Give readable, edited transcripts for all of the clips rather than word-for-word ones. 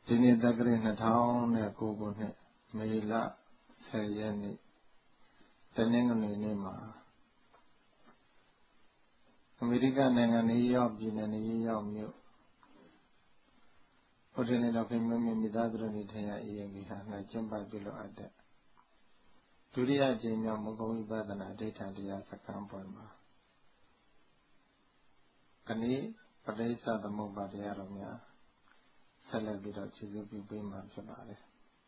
ဒီနေ့တက္ကရာ2009ခုနှစ်မေလ10ရက်နေ့တနင်္ဂနွေနေ့မှာအမေရိကန်နိုင်ငံနယူးယောက်ပြည်နယ်နယူးယောက်မြို့ဟိုတယ်တော်ခင်မင်းမိသားစုတွေထင်ရအရင်ကြီးဟာ၌ကျင်းပပြုလုပ်အပ်တဲ့ဒုတိယအကြိမ်မြောက်မဂ္ဂဝိပဿနာဒိဋ္ဌံတရားစခန်းပွဲမှာခဏိပဋိစ္စသမုပ္ပါတရားတော်များဆက်လက်ပြီးတော့ခြေစွပ်ပြုပေးမှာဖြစ်ပါတယ်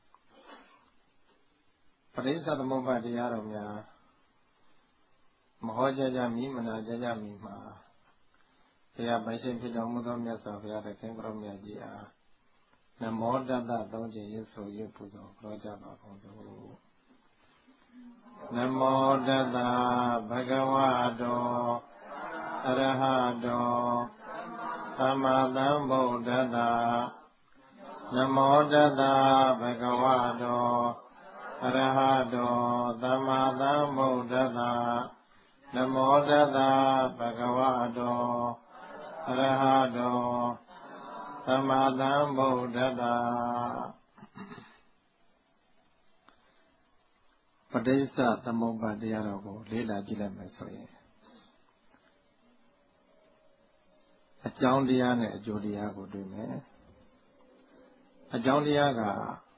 ပဋိစ္စသမုပ္ပါတရားတော်များမဟောကြားကြမီမနာကြားကြမီမှာတရားပိုင်ရှင်ဖြစ်တော်မူသောမြတ်စွာဘုရားသခင်ကိုရောမြတ်ကြီးအားနမောတတ္တသုံးခြင်းရွတ်ဆိုရွတ်ပူဇော်ကြောကြပါကုန်စို့နမောတတ္တဘဂဝတောအရဟတောသမ္မာသမ္ဗုဒ္ဓတ္တနမောတတ္တဘဂဝတောအရဟတောသမ္မာသမ္ဗုဒ္ဓတ္တနမောတတ္တဘဂဝတောအရဟတောသမ္မာသမ္ဗုဒ္ဓတ္တပဋိစ္စသမုပ္ပါတရားတော်ကိုလေ့လာကြည့်လိုက်မယ်ဆိုရင်အကြောင်းတရားနဲ့အကျိုးတရားကိုတွေ့မယ်အကြောင်းတရားက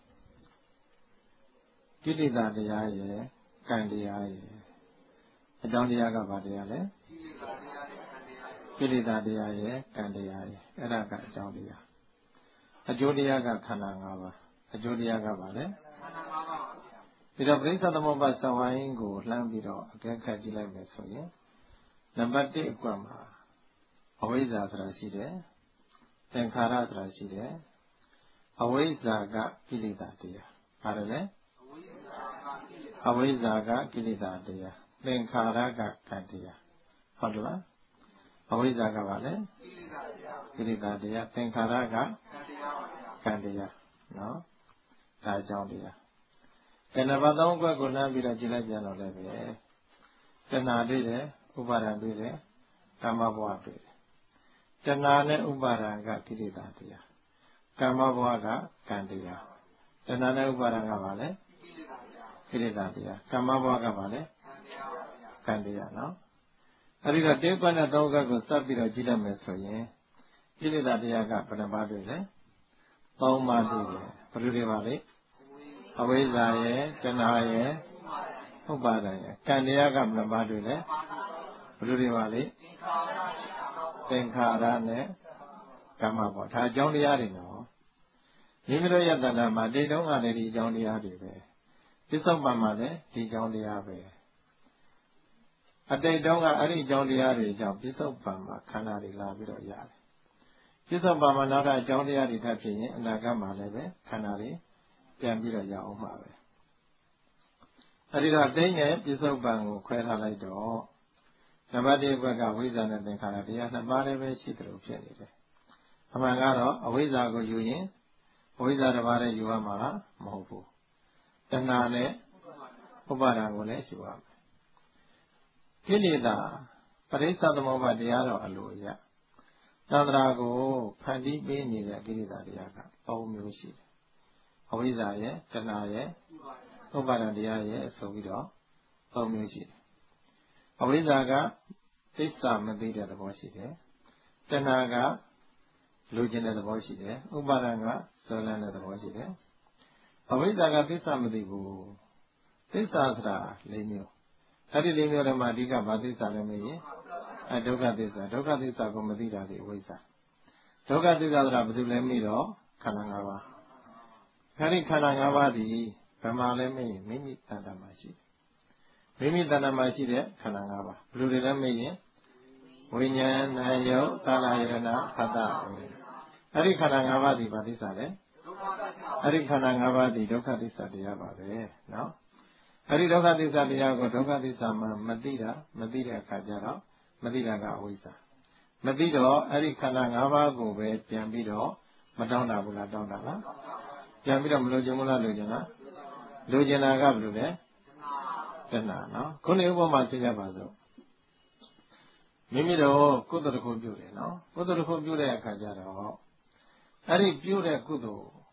ကိလေသာတရားရယ်ကံတရားရယ်အကြောင်းတရားကဘာတရားလဲကိလေသာတရားရယ်ကံတရားရယ်အဲ့ဒါကအကြောင်းတရားအကျိုးတရားကခန္ဓာ၅ပါးအကျိုးတရားကဘာလဲဒီတော့ပရိစ္ဆေသမုပ္ပါသဝိုင်းကိုလှမ်းပြီးတော့အကဲခတ်ကြည့်လိုက်မယ်ဆိုရင်နံပါတ်1အကွက်မှာအဝိဇ္ဇာဆိုတာရှိတယ်သင်္ခါရဆိုတာရှိတယ်အဝိဇ္ဇာကကိလေသာတရားပါတယ်လေအဝိဇ္ဇာကကိလေသာတရားသင်္ခါရကကံတရားဟုတ်လားအဝိဇ္ဇာကဘာလဲကိလေသာတရားသင်္ခါရကကံတရားနော်ဒါအကြောင်းတရားကဏ္ဍပါသုံးခွက်ကိုလှမ်းပြီးတော့ကြည့်လိုက်ပြန်တော့လည်းပဲတဏှာတွေ့တယ်ဥပါဒံတွေ့တယ်ကာမဘဝတွေ့တယ်တဏှာနဲ့ဥပါဒံကကိလေသာတရားကာမဘဝကကံတရားတဏှာနဲ့ဥပါဒံကဘာလဲကိလေသာတရားကာမဘဝကဘာလဲကံတရားနော်အဲဒီတော့တင်းခွက်နဲ့သုံးခွက်ကိုစပ်ပြီးတော့ကြည့်လိုက်မယ်ဆိုရင်ကိလေသာတရားကဘယ်နှပါးတွေ့လဲ၃ပါးတွေ့တယ်ဘယ်လိုတွေပါလဲအဝိဇ္ဇာရယ်တဏှာရယ်ဥပါဒံရယ်ကံတရားကဘယ်နှပါးတွေ့လဲဘယ်လိုတွေပါလဲသင်္ခါရနဲ့ကမ္မပေါ့ဒါအကြောင်းတရားတွေနော်မိမိတို့ရဲ့တဏ္ဍာမှာတိတ်တုံးကလည်းဒီအကြောင်းတရားတွေပဲပစ္စုပန်မှာလည်းဒီအကြောင်းတရားပဲအတိတ်တုံးကအဲ့ဒီအကြောင်းတရားတွေကြောင့်ပစ္စုပန်မှာခန္ဓာတွေလာပြီးတော့ရတယ်ပစ္စုပန်မှာနောက်အကြောင်းတရားတွေထပ်ဖြစ်ရင်အနာဂတ်မှာလည်းပဲခန္ဓာတွေပြန်ပြီးတော့ရအောင်မှာပဲအဲ့ဒီတော့တိတ်နဲ့ပစ္စုပန်ကိုခွဲထားလိုက်တော့နံပါတ်1ဘက်ကဝိဇ္ဇာနဲ့သင်္ခါရတရားနှစ်ပါးလည်းပဲရှိတယ်လို့ဖြစ်နေတယ်အမှန်ကတော့အဝိဇ္ဇာကိုယူရင်အဝိဇ္ဇာတစ်ပါးနဲ့ယူရမှာမဟုတ်ဘူးတဏှာနဲ့ဥပါဒံကိုလည်းယူရမယ်ကိလေသာပရိစ္ဆေသမုပ္ပါတရားတော်အလိုအရသန္တရာကိုဖန်တီးပေးနေတဲ့ကိလေသာတရားက၃မျိုးရှိတယ်အဝိဇ္ဇာရဲ့တဏှာရဲ့ဥပါဒံတရားရဲ့ဆိုပြီးတော့၃မျိုးရှိတယ်အဝိဇ္ဇာကသိစ္စာမသိတဲ့သဘောရှိတယ်တဏှာကလိုချင်တဲ့သဘောရှိတယ်ဥပါဒံကဇောလန်းတဲ့သဘောရှိတယ်အဝိဇ္ဇာကသိစ္စာမသိဘူးသိစ္စာဆိုတာ၄မျိုးအဲ့ဒီ၄မျိုးထဲမှာအဓိကဘာသိစ္စာလဲမေးရင်ဒုက္ခသစ္စာဒုက္ခသစ္စာကိုမသိတာဒီအဝိဇ္ဇာဒုက္ခသစ္စာဆိုတာဘာလို့လဲမေးတော့ခန္ဓာ၅ပါးခန္ဓာခန္ဓာ၅ပါးဒီဘယ်မှာလဲမေးရင်မိမိတဏ္ဍာမှာရှိတယ်မိမိတဏ္ဍာမှာရှိတဲ့ခန္ဓာ၅ပါးဘယ်လိုတွေလဲမေးရင်ဝိညာဏ်ယုတ်သာလယရဏဖတ်တာအဲ့ဒီခန္ဓာ၅ပါးဒီဘာသစ္စာလဲအဲ့ဒီခန္ဓာ၅ပါးဒီဒုက္ခသစ္စာတရားပါပဲနော်အဲ့ဒီဒုက္ခသစ္စာတရားကိုဒုက္ခသစ္စာမှာမသိတဲ့အခါကျတော့မသိတာကအဝိဇ္ဇာမသိတော့အဲ့ဒီခန္ဓာ၅ပါးကိုပဲပြန်ပြီးတော့မတောင်းတာဘူးလားတောင်းတာလားပြန်ပြီးတော့မလိုချင်ဘူးလားလိုချင်လားလိုချင်တာကဘယ်လိုလဲတဏှာနော်ခုနဥပမာသိကြပါစို့မိမိတို့ကုသိုလ်တစ်ခုပြုတယ်နော်ကုသိုလ်တစ်ခုပြုတဲ့အခါကျတော့အဲ့ဒီပြုတဲ့ကုသိုလ်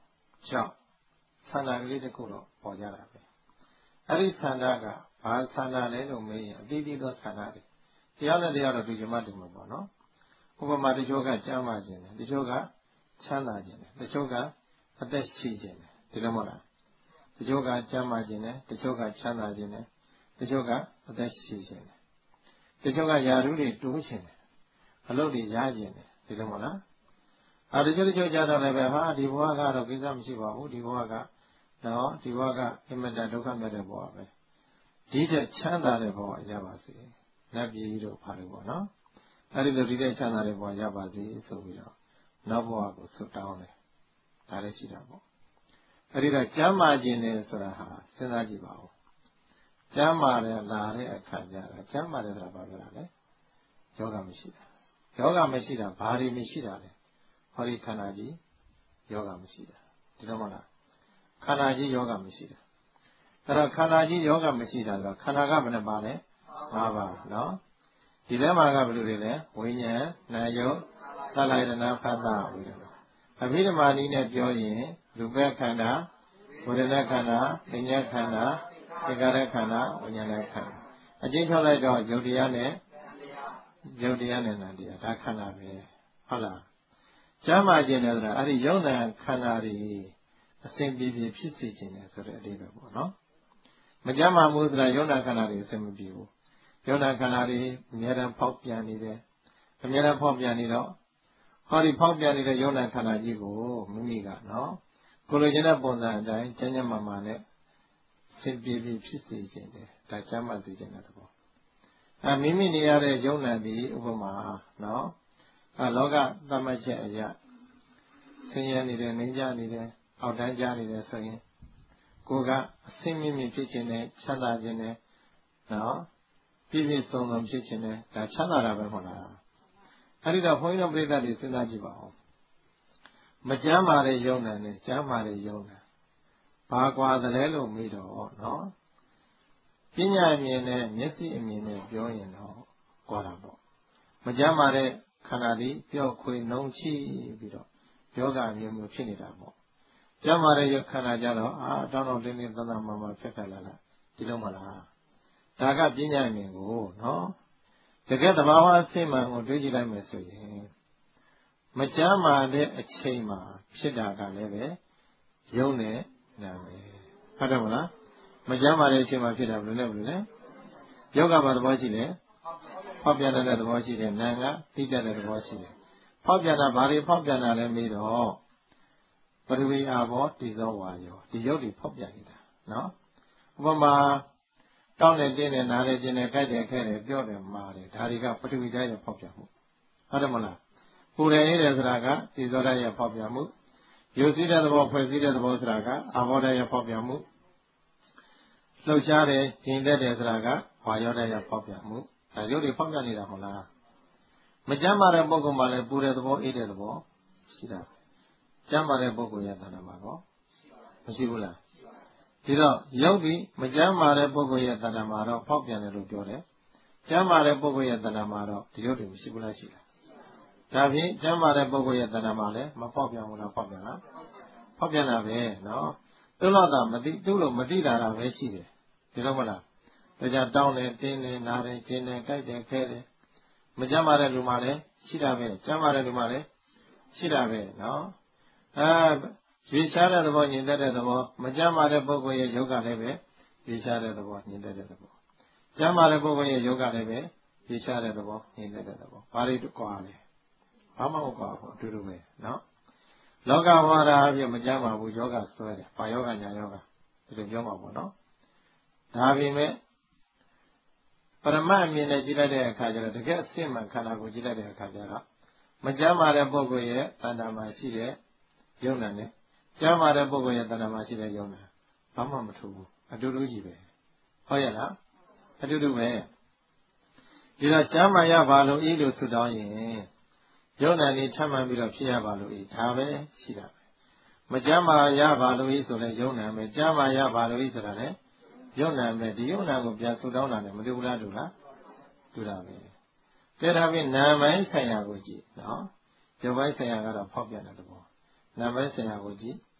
ကြောင့်ဆန္ဒကလေးတစ်ခုတော့ပေါ်ကြတာပဲအဲ့ဒီဆန္ဒကဘာဆန္ဒလဲလို့မေးရင်အတိအကျသောဆန္ဒတွေတရားနဲ့တရားတော့ဒီကျမတူမှာပေါ့နော်ဥပမာတချို့ကကျမ်းမာခြင်းတယ်တချို့ကချမ်းသာခြင်းတယ်တချို့ကအသက်ရှိခြင်းတယ်ဒီလိုမဟုတ်လားတချို့ကကျမ်းမာခြင်းတယ်တချို့ကချမ်းသာခြင်းတယ်တချို့ကအသက်ရှိခြင်းတယ်တချို့ကယာရုတွေတိုးခြင်းတယ်အလုပ်တွေရခြင်းတယ်ဒီလိုမဟုတ်လားတချို့ကြတော့လည်းပဲဟာဒီဘဝကတော့ကိစ္စမရှိပါဘူးဒီဘဝကနော်ဒီဘဝကအင်မတန်ဒုက္ခမြတ်တဲ့ဘဝပဲဒီတဲ့ချမ်းသာတဲ့ဘဝရပါစေနတ်ပြည်တို့ဖာလို့ပေါ့နော်အဲ့ဒီလိုဒီတဲ့ချမ်းသာတဲ့ဘဝရပါစေဆိုပြီးတော့နောက်ဘဝကိုဆွတ်တောင်းတယ်ဒါလည်းရှိတာပေါ့အဲ့ဒီတော့ကျမ်းမာခြင်းနဲ့ဆိုတာဟာစဉ်းစားကြည့်ပါဦးကျမ်းမာတဲ့လာတဲ့အခါကျတော့ကျမ်းမာတဲ့ဆိုတာဘာပြောတာလဲယောဂမရှိတာယောဂမရှိတာဘာတွေမရှိတာလဲဟောဒီခန္ဓာကြီးယောဂမရှိတာဒီတော့မလားခန္ဓာကြီးယောဂမရှိတာအဲ့တော့ခန္ဓာကြီးယောဂမရှိတာဆိုခန္ဓာကဘယ်နှပါလဲ၅ပါးနော်ဒီထဲမှာကဘယ်လိုတွေလဲဝိညာဉ်နာယုတ်သလယတနာဖတ်တာဝိရဏအဘိဓမ္မာနည်းနဲ့ပြောရင်ရူပခန္ဓာဝေဒနာခန္ဓာပညာခန္ဓာသင်္ခါရခန္ဓာဝိညာဉ်ခန္ဓာအကျဉ်းချုပ်လိုက်တော့ယုတ်တရားနဲ့နံတရားဒါခန္ဓာပဲဟုတ်လားကျမ်းမာခြင်းတယ်ဆိုတာအဲ့ဒီယုံနာခန္ဓာတွေအစဉ်ပြေပြေဖြစ်စေခြင်းတယ်ဆိုတဲ့အဓိပ္ပာယ်ပေါ့နော်မကျမ်းမာမှုဆိုတာယုံနာခန္ဓာတွေအစဉ်မပြေဘူးယုံနာခန္ဓာတွေအများအားဖောက်ပြန်နေတယ်အများအားဖောက်ပြန်နေတော့ဟောဒီဖောက်ပြန်နေတဲ့ယုံနာခန္ဓာကြီးကိုမိမိကနော်ကိုလိုချင်တဲ့ပုံစံအတိုင်းကျမ်းမာနဲ့အစဉ်ပြေပြေဖြစ်စေခြင်းတယ်ဒါကျမ်းမာစေခြင်းတဲ့သဘောမိမိနေရတဲ့ယုံနာဒီဥပမာနော်လောကသတ်မှတ်ချက်အရာဆင်းရဲနေတယ်နှိမ့်ကြနေတယ်အောက်တန်းကြနေတယ်ဆိုရင်ကိုကအဆင်းမြင့်မြင့်ဖြစ်ခြင်းနဲ့ချမ်းသာခြင်းနဲ့နော်ပြည့်ပြည့်စုံစုံဖြစ်ခြင်းနဲ့ဒါချမ်းသာတာပဲမဟုတ်လားအဲ့ဒီတော့ဘုန်းကြီးတို့ပြိဿတွေစဉ်းစားကြည့်ပါဦးမကျမ်းမာတဲ့ယုံနာနဲ့ကျမ်းမာတဲ့ယုံနာဘာကွာသလဲလို့မေးတော့နော်ပညာအမြင်နဲ့မျက်စိအမြင်နဲ့ပြောရင်တော့ကွာတာပေါ့မကျမ်းမာတဲ့ခန္ဓာဒီပျော့ခွေနှုံချိပြီးတော့ယောဂမျိုးမျိုးဖြစ်နေတာပေါ့ကျမ်းမာတဲ့ခန္ဓာကြတော့တောင်းတင်းတင်းသန်းသန်းမှမှဖြစ်ခဲ့လာတာဒီလိုမလားဒါကပညာအမြင်ကိုနော်တကယ်သဘာဝအစစ်မှန်ကိုတွေးကြည့်လိုက်မယ်ဆိုရင်မကျမ်းမာတဲ့အချိန်မှာဖြစ်တာကလည်းပဲယုံနဲ့နာမယ်ဟုတ်တယ်မလားမကျမ်းမာတဲ့အချိန်မှာဖြစ်တာဘယ်လိုလဲယောဂဘာသဘောရှိလဲဖောက်ပြန်တဲ့သဘောရှိတယ်နာကတိတတ်တဲ့သဘောရှိတယ်ဖောက်ပြန်တာဘာတွေဖောက်ပြန်တာလဲမေးတော့ပထဝီအာဘောတိဇောဝါယောဒီယုတ်တွေဖောက်ပြန်နေတာနော်ဥပမာတောင်းနေတင်းနေနားနေခြင်းနဲ့ကြိုက်တယ်ခဲတယ်ပြောတယ်မာတယ်ဒါတွေကပထဝီဓာတ်ရဲ့ဖောက်ပြန်မှုဟုတ်တယ်မလားပူတယ်အေးတယ်ဆိုတာကတိဇောဓာတ်ရဲ့ဖောက်ပြန်မှုယုတ်စည်းတဲ့သဘောဖွဲ့စည်းတဲ့သဘောဆိုတာကအာဘောဓာတ်ရဲ့ဖောက်ပြန်မှုလှုပ်ရှားတယ်ကျင်တတ်တယ်ဆိုတာကဝါယောဓာတ်ရဲ့ဖောက်ပြန်မှုဒါယုတ်တွေဖောက်ပြန်နေတာဟုတ်လားမကျမ်းမာတဲ့ပုဂ္ဂိုလ်မှလည်းပူတဲ့သဘောအေးတဲ့သဘောရှိတာကျမ်းမာတဲ့ပုဂ္ဂိုလ်ရဲ့တဏ္ဍာမှာတော့မရှိဘူးလားဒီတော့ယုတ်ဒီမကျမ်းမာတဲ့ပုဂ္ဂိုလ်ရဲ့တဏ္ဍာမှာတော့ဖောက်ပြန်တယ်လို့ပြောတယ်ကျမ်းမာတဲ့ပုဂ္ဂိုလ်ရဲ့တဏ္ဍာမှာတော့ဒီယုတ်တွေမရှိဘူးလားရှိလားဒါဖြင့်ကျမ်းမာတဲ့ပုဂ္ဂိုလ်ရဲ့တဏ္ဍာမှာလည်းမဖောက်ပြန်ဘူးလားဖောက်ပြန်လားဖောက်ပြန်တာပဲနော်သူ့လို့မသိတာပဲရှိတယ်ဒီလိုမလားဒါကြောင့်တောင်းတယ်တင်းတယ်နားတယ်ကျင်းတယ်ကြိုက်တယ်ခဲတယ်မကျမ်းမာတဲ့လူမှလည်းရှိတာပဲကျမ်းမာတဲ့လူမှလည်းရှိတာပဲနော်ရွေရှားတဲ့သဘောညင်တဲ့သဘောမကျမ်းမာတဲ့ပုဂ္ဂိုလ်ရဲ့ယောဂလည်းပဲရွေရှားတဲ့သဘောညင်တဲ့သဘောကျမ်းမာတဲ့ပုဂ္ဂိုလ်ရဲ့ယောဂလည်းပဲရွေရှားတဲ့သဘောညင်တဲ့သဘောဘာတွေကွာလဲဘာမှမကွာဘူးအတူတူပဲနော်လောကဝါဒအပြည့်မကျမ်းမာဘူးယောဂဆွဲတယ်ဘာယောဂညာယောဂဒီလိုပြောမှာပေါ့နော်ဒါပေမဲ့ပရမတ်အမြင်နဲ့ကြည့်လိုက်တဲ့အခါကျတော့တကယ်အစစ်မှန်ခန္ဓာကိုကြည့်လိုက်တဲ့အခါကျတော့မကျမ်းမာတဲ့ပုဂ္ဂိုလ်ရဲ့တဏ္ဍာမှာရှိတဲ့ယုံနာနဲ့ကျမ်းမာတဲ့ပုဂ္ဂိုလ်ရဲ့တဏ္ဍာမှာရှိတဲ့ယုံနာဘာမှမထူးဘူးအတူတူကြီးပဲဟုတ်ရဲ့လားအတူတူပဲဒီတော့ကျမ်းမာရပါလို့ဤလို့ဆုတောင်းရင်ယုံနာနေချမ်းမှန်ပြီးတော့ဖြစ်ရပါလို့ဤဒါပဲရှိတာပဲမကျမ်းမာရပါလို့ဤဆိုလဲယုံနာပဲကျမ်းမာရပါလို့ဤဆိုတာလဲယုံနာပဲဒီယုံနာကိုပြန်ဆုတောင်းတာလည်းမတူဘူးလားတူလားတူတာပဲကဲဒါဖြင့်နာမိုင်းဆိုင်ရာကိုကြည့်နော်ရုပ်ပိုင်းဆိုင်ရာကတော့ဖောက်ပြန်တဲ့သဘောနာမိုင်းဆိုင်ရာကိုကြည့်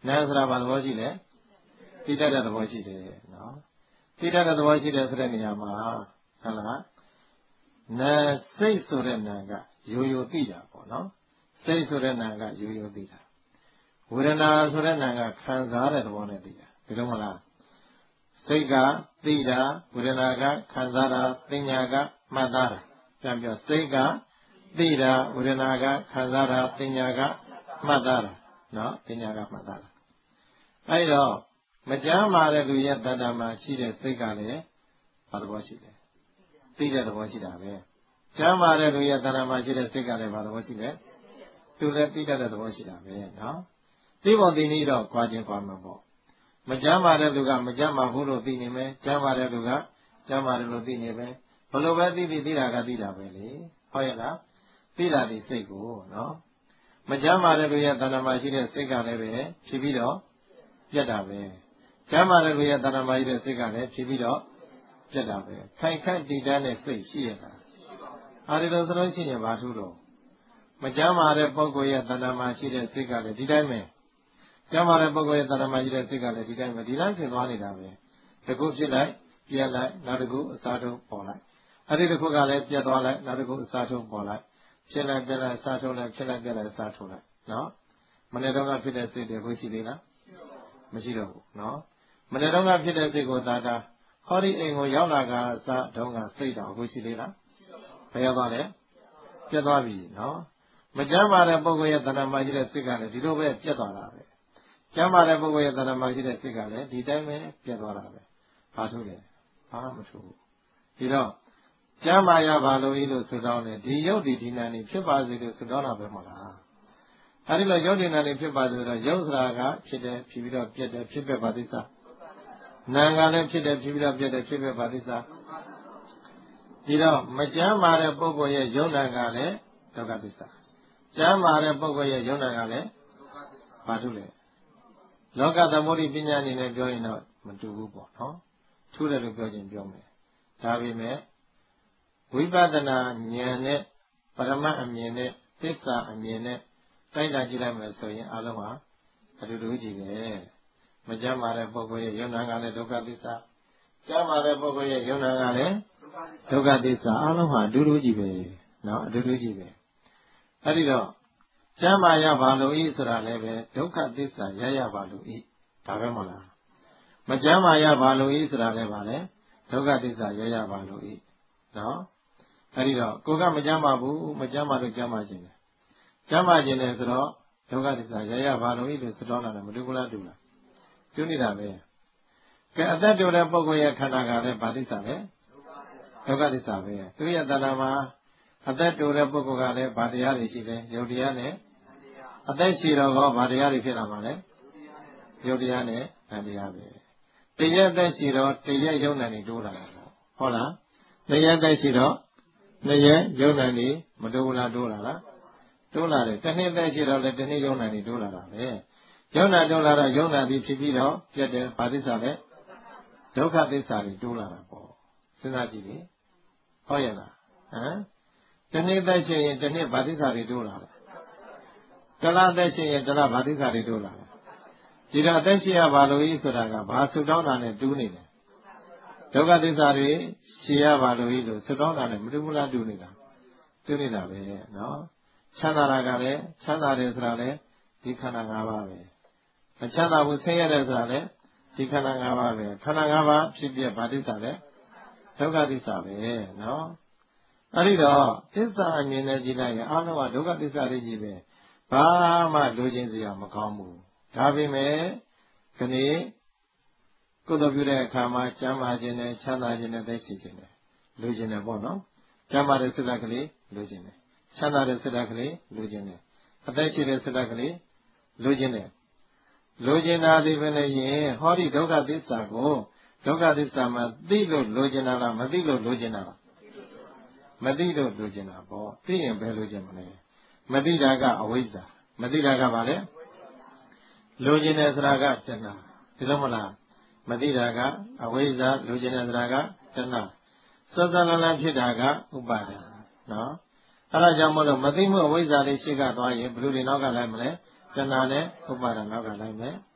နာဆိုတာဘာသဘောရှိလဲသိတတ်တဲ့သဘောရှိတယ်နော်သိတတ်တဲ့သဘောရှိတယ်ဆိုတဲ့နေရာမှာဟုတ်လားနာစိတ်ဆိုတဲ့နာကရိုးရိုးသိတာပေါ့နော်စိတ်ဆိုတဲ့နာကရိုးရိုးသိတာဝေဒနာဆိုတဲ့နာကခံစားတဲ့သဘောနဲ့သိတာဒီလိုမလားစိတ်ကသိတာဝေဒနာကခံစားတာပညာကမှတ်သားတာပြန်ပြောစိတ်ကသိတာဝေဒနာကခံစားတာပညာကမှတ်သားတာနော်ပညာကမှတ်သားတာအဲ့တော့မကြမ်းမာတဲ့လူရဲ့တဏ္ဍာမှာရှိတဲ့စိတ်ကလည်းဘာသဘောရှိလဲသိတဲ့သဘောရှိတာပဲကြမ်းမာတဲ့လူရဲ့တဏ္ဍာမှာရှိတဲ့စိတ်ကလည်းဘာသဘောရှိလဲသူလည်းသိတတ်တဲ့သဘောရှိတာပဲနော်သိဖို့သိနေတော့ကြွားခြင်းကြွားမှာပေါ့မကြမ်းမာတဲ့လူကမကြမ်းမာဘူးလို့သိနေမယ်ကြမ်းမာတဲ့လူကကြမ်းမာတယ်လို့သိနေပဲဘလို့ပဲသိတာကသိတာပဲလေဟုတ်ရဲ့လားသိတာဒီစိတ်ကိုနော်မကြမ်းမာတဲ့လူရဲ့တဏ္ဍာမှာရှိတဲ့စိတ်ကလည်းပဲဖြစ်ပြီးတော့ပြတ်တာပဲကြမ်းမာတဲ့လူရဲ့တဏ္ဍာမှာရှိတဲ့စိတ်ကလည်းဖြစ်ပြီးတော့ပြတ်တာပဲခိုင်ခန့်တည်တတ်တဲ့စိတ်ရှိရတာအဲဒီလိုဆိုလို့ရှိရင်ဘာထူးတော့မကြမ်းမာတဲ့ပုဂ္ဂိုလ်ရဲ့တဏ္ဍာမှာရှိတဲ့စိတ်ကလည်းဒီတိုင်းပဲကြမ်းမာတဲ့ပုဂ္ဂိုလ်ရဲ့တဏ္ဍာမှာရှိတဲ့စိတ်ကလည်းဒီတိုင်းပဲဒီတိုင်းဖြစ်သွားနေတာပဲတကူဖြစ်လိုက်ပြတ်လိုက်နောက်တကူအစားထိုးပေါ်လိုက်အဲဒီတစ်ခုကလည်းပြတ်သွားလိုက်နောက်တကူအစားထိုးပေါ်လိုက်ဖြစ်လိုက်ပြတ်လိုက်အစားထိုးလိုက်ဖြစ်လိုက်ပြတ်လိုက်အစားထိုးလိုက်နော်မနေ့တော့ကဖြစ်တဲ့စိတ်တွေကိုရှိသေးလားမရှိတော့ဘူးနော်မနေ့တော့ကဖြစ်တဲ့စိတ်ကိုသာတာဟောဒီအိမ်ကိုရောက်လာကအစားတုန်းကစိတ်တော်အခုရှိသေးလားဘယ်ရောက်သွားလဲပြတ်သွားပြီနော်မကြမ်းပါတဲ့ပုဂ္ဂိုလ်ရဲ့တဏ္ဍာမှာရှိတဲ့စိတ်ကလည်းဒီလိုပဲပြတ်သွားတာပဲကြမ်းပါတဲ့ပုဂ္ဂိုလ်ရဲ့တဏ္ဍာမှာရှိတဲ့စိတ်ကလည်းဒီတိုင်းပဲပြတ်သွားတာပဲဘာထူးလဲဘာမထူးဘူးဒီတော့ကျမ်းမာရပါလို့ဤလို့ဆိုတော့လေဒီယုတ်ဒီနာနေဖြစ်ပါစေလို့ဆိုတော့တာပဲမဟုတ်လားအဲဒီလိုယုတ်ဒီနာနေဖြစ်ပါစေတော့ယုတ်ဆိုတာကဖြစ်တယ်ဖြစ်ပြီးတော့ပြတ်တယ်ဖြစ်ပဲပါသစ္စာနာကလည်းဖြစ်တယ်ဖြစ်ပြီးတော့ပြတ်တယ်ဖြစ်ပဲပါသစ္စာဒီတော့မကျမ်းမာတဲ့ပုဂ္ဂိုလ်ရဲ့ယုံနာကလည်းဒုက္ခသစ္စာကျမ်းမာတဲ့ပုဂ္ဂိုလ်ရဲ့ယုံနာကလည်းဘာထူးလဲလောကသမုဒိပညာအနေနဲ့ပြောရင်တော့မတူဘူးပေါ့နော်ထူးတယ်လို့ပြောခြင်းပြောမယ်ဒါပေမဲ့ဝိပဿနာဉာဏ်နဲ့ပရမတ်အမြင်နဲ့သစ္စာအမြင်နဲ့တိုက်တာကြည့်လိုက်မယ်ဆိုရင်အလုံးဟာအတူတူကြည့်ပဲမကြမ်းမာတဲ့ပုဂ္ဂိုလ်ရဲ့ယုံနာကလည်းဒုက္ခသစ္စာကြမ်းမာတဲ့ပုဂ္ဂိုလ်ရဲ့ယုံနာကလည်းဒုက္ခသစ္စာအလုံးဟာအတူတူကြည့်ပဲနော်အတူတူကြည့်ပဲအဲ့ဒီတော့ကျမ်းမာရပါလို့ဤဆိုတာလည်းပဲဒုက္ခသစ္စာရပါလို့ဤဒါပဲမဟုတ်လားမကျမ်းမာရပါလို့ဤဆိုတာလည်းပါလေဒုက္ခသစ္စာရပါလို့ဤနော်အဲ့ဒီတော့ကိုကမကျမ်းမာဘူးမကျမ်းမာလို့ကျမ်းမာခြင်းတယ်ကျမ်းမာခြင်းတယ်ဆိုတော့ဒုက္ခသစ္စာရပါလို့ဤလို့စတော်လာတယ်မတူဘူးလားတူလားတူနေတာပဲကဲအသက်တူတဲ့ပုဂ္ဂိုလ်ရဲ့ခန္ဓာကလည်းဗာသစ္စာပဲဒုက္ခသစ္စာပဲသူရဲ့တဏ္ဍာမှာအသက်တူတဲ့ပုဂ္ဂိုလ်ကလည်းဗာတရားတွေရှိတယ်ယုတ်တရားနဲ့အသက်ရှိတော့ဗာတရားတွေဖြစ်လာမှာလဲယုတ်တရားနဲ့နန္တရားပဲတရက်အသက်ရှိတော့တရက်ယုံနာနေတိုးလာတာဟုတ်လားနှစ်ရက်အသက်ရှိတော့နှစ်ရက်ယုံနာနေမတိုးဘူးလားတိုးလာလားတိုးလာတယ်တစ်နှစ်အသက်ရှိတော့လည်းတစ်နှစ်ယုံနာနေတိုးလာတာပဲယုံနာတိုးလာတော့ယုံနာပြီးဖြစ်ပြီးတော့ပြတ်တယ်ဗာသစ္စာပဲဒုက္ခသစ္စာတွေတိုးလာတာပေါ့စဉ်းစားကြည့်လေဟုတ်ရဲ့လားဟမ်တစ်နှစ်သက်ရှိရင်တစ်နှစ်ဗာသစ္စာတွေတိုးလာတယ်တလားသက်ရှိရင်တလားဗာသစ္စာတွေတိုးလာတယ်ဒီတော့အသက်ရှိရပါလို့ဤဆိုတာကဘာဆုတောင်းတာနဲ့တူးနေတယ်ဒုက္ခသစ္စာတွေရှိရပါလို့ဤလို့ဆုတောင်းတာနဲ့မတူဘူးလားတူးနေတာတူးနေတာပဲနော်ချမ်းသာတာကလည်းချမ်းသာတယ်ဆိုတာလည်းဒီခန္ဓာ၅ပါးပဲမချမ်းသာဘူးဆင်းရဲတယ်ဆိုတာလည်းဒီခန္ဓာ၅ပါးပဲခန္ဓာ၅ပါးဖြစ်ပြဗာသစ္စာလည်းဒုက္ခသစ္စာပဲနော်အဲ့ဒီတော့သစ္စာအမြင်နဲ့ကြည့်လိုက်ရင်အားလုံးကဒုက္ခသစ္စာတွေကြီးပဲဘာမှလိုချင်စရာမကောင်းဘူးဒါပေမဲ့ခဏိကုသိုလ်ပြုတဲ့အခါမှာကျမ်းမာခြင်းနဲ့ချမ်းသာခြင်းနဲ့သိရှိခြင်းနဲ့လိုချင်တယ်ပေါ့နော်ကျမ်းမာတဲ့စိတ်ဓာတ်ကလေးလိုချင်တယ်ချမ်းသာတဲ့စိတ်ဓာတ်ကလေးလိုချင်တယ်အသက်ရှိတဲ့စိတ်ဓာတ်ကလေးလိုချင်တယ်လိုချင်တာဒီပဲနဲ့ရင်ဟောဒီဒုက္ခသစ္စာကိုဒုက္ခသစ္စာမှာသိလို့လိုချင်တာလားမသိလို့လိုချင်တာလားမသိလို့လိုချင်တာပေါ့သိရင်ဘယ်လိုချင်မလဲမသိတာကအဝိဇ္ဇာမသိတာကဘာလဲလိုချင်တယ်ဆိုတာကတဏှာဒီလိုမလားမသိတာကအဝိဇ္ဇာလိုချင်တယ်ဆိုတာကတဏှာစောစောလန်းလန်းဖြစ်တာကဥပါဒာနော်အဲဒါကြောင့်မလို့မသိမှုအဝိဇ္ဇာလေးရှိကသွားရင်ဘယ်လိုတွေနောက်ကလိုက်မလဲတဏှာနဲ့ဥပါဒာနောက်ကလိုက်မယ်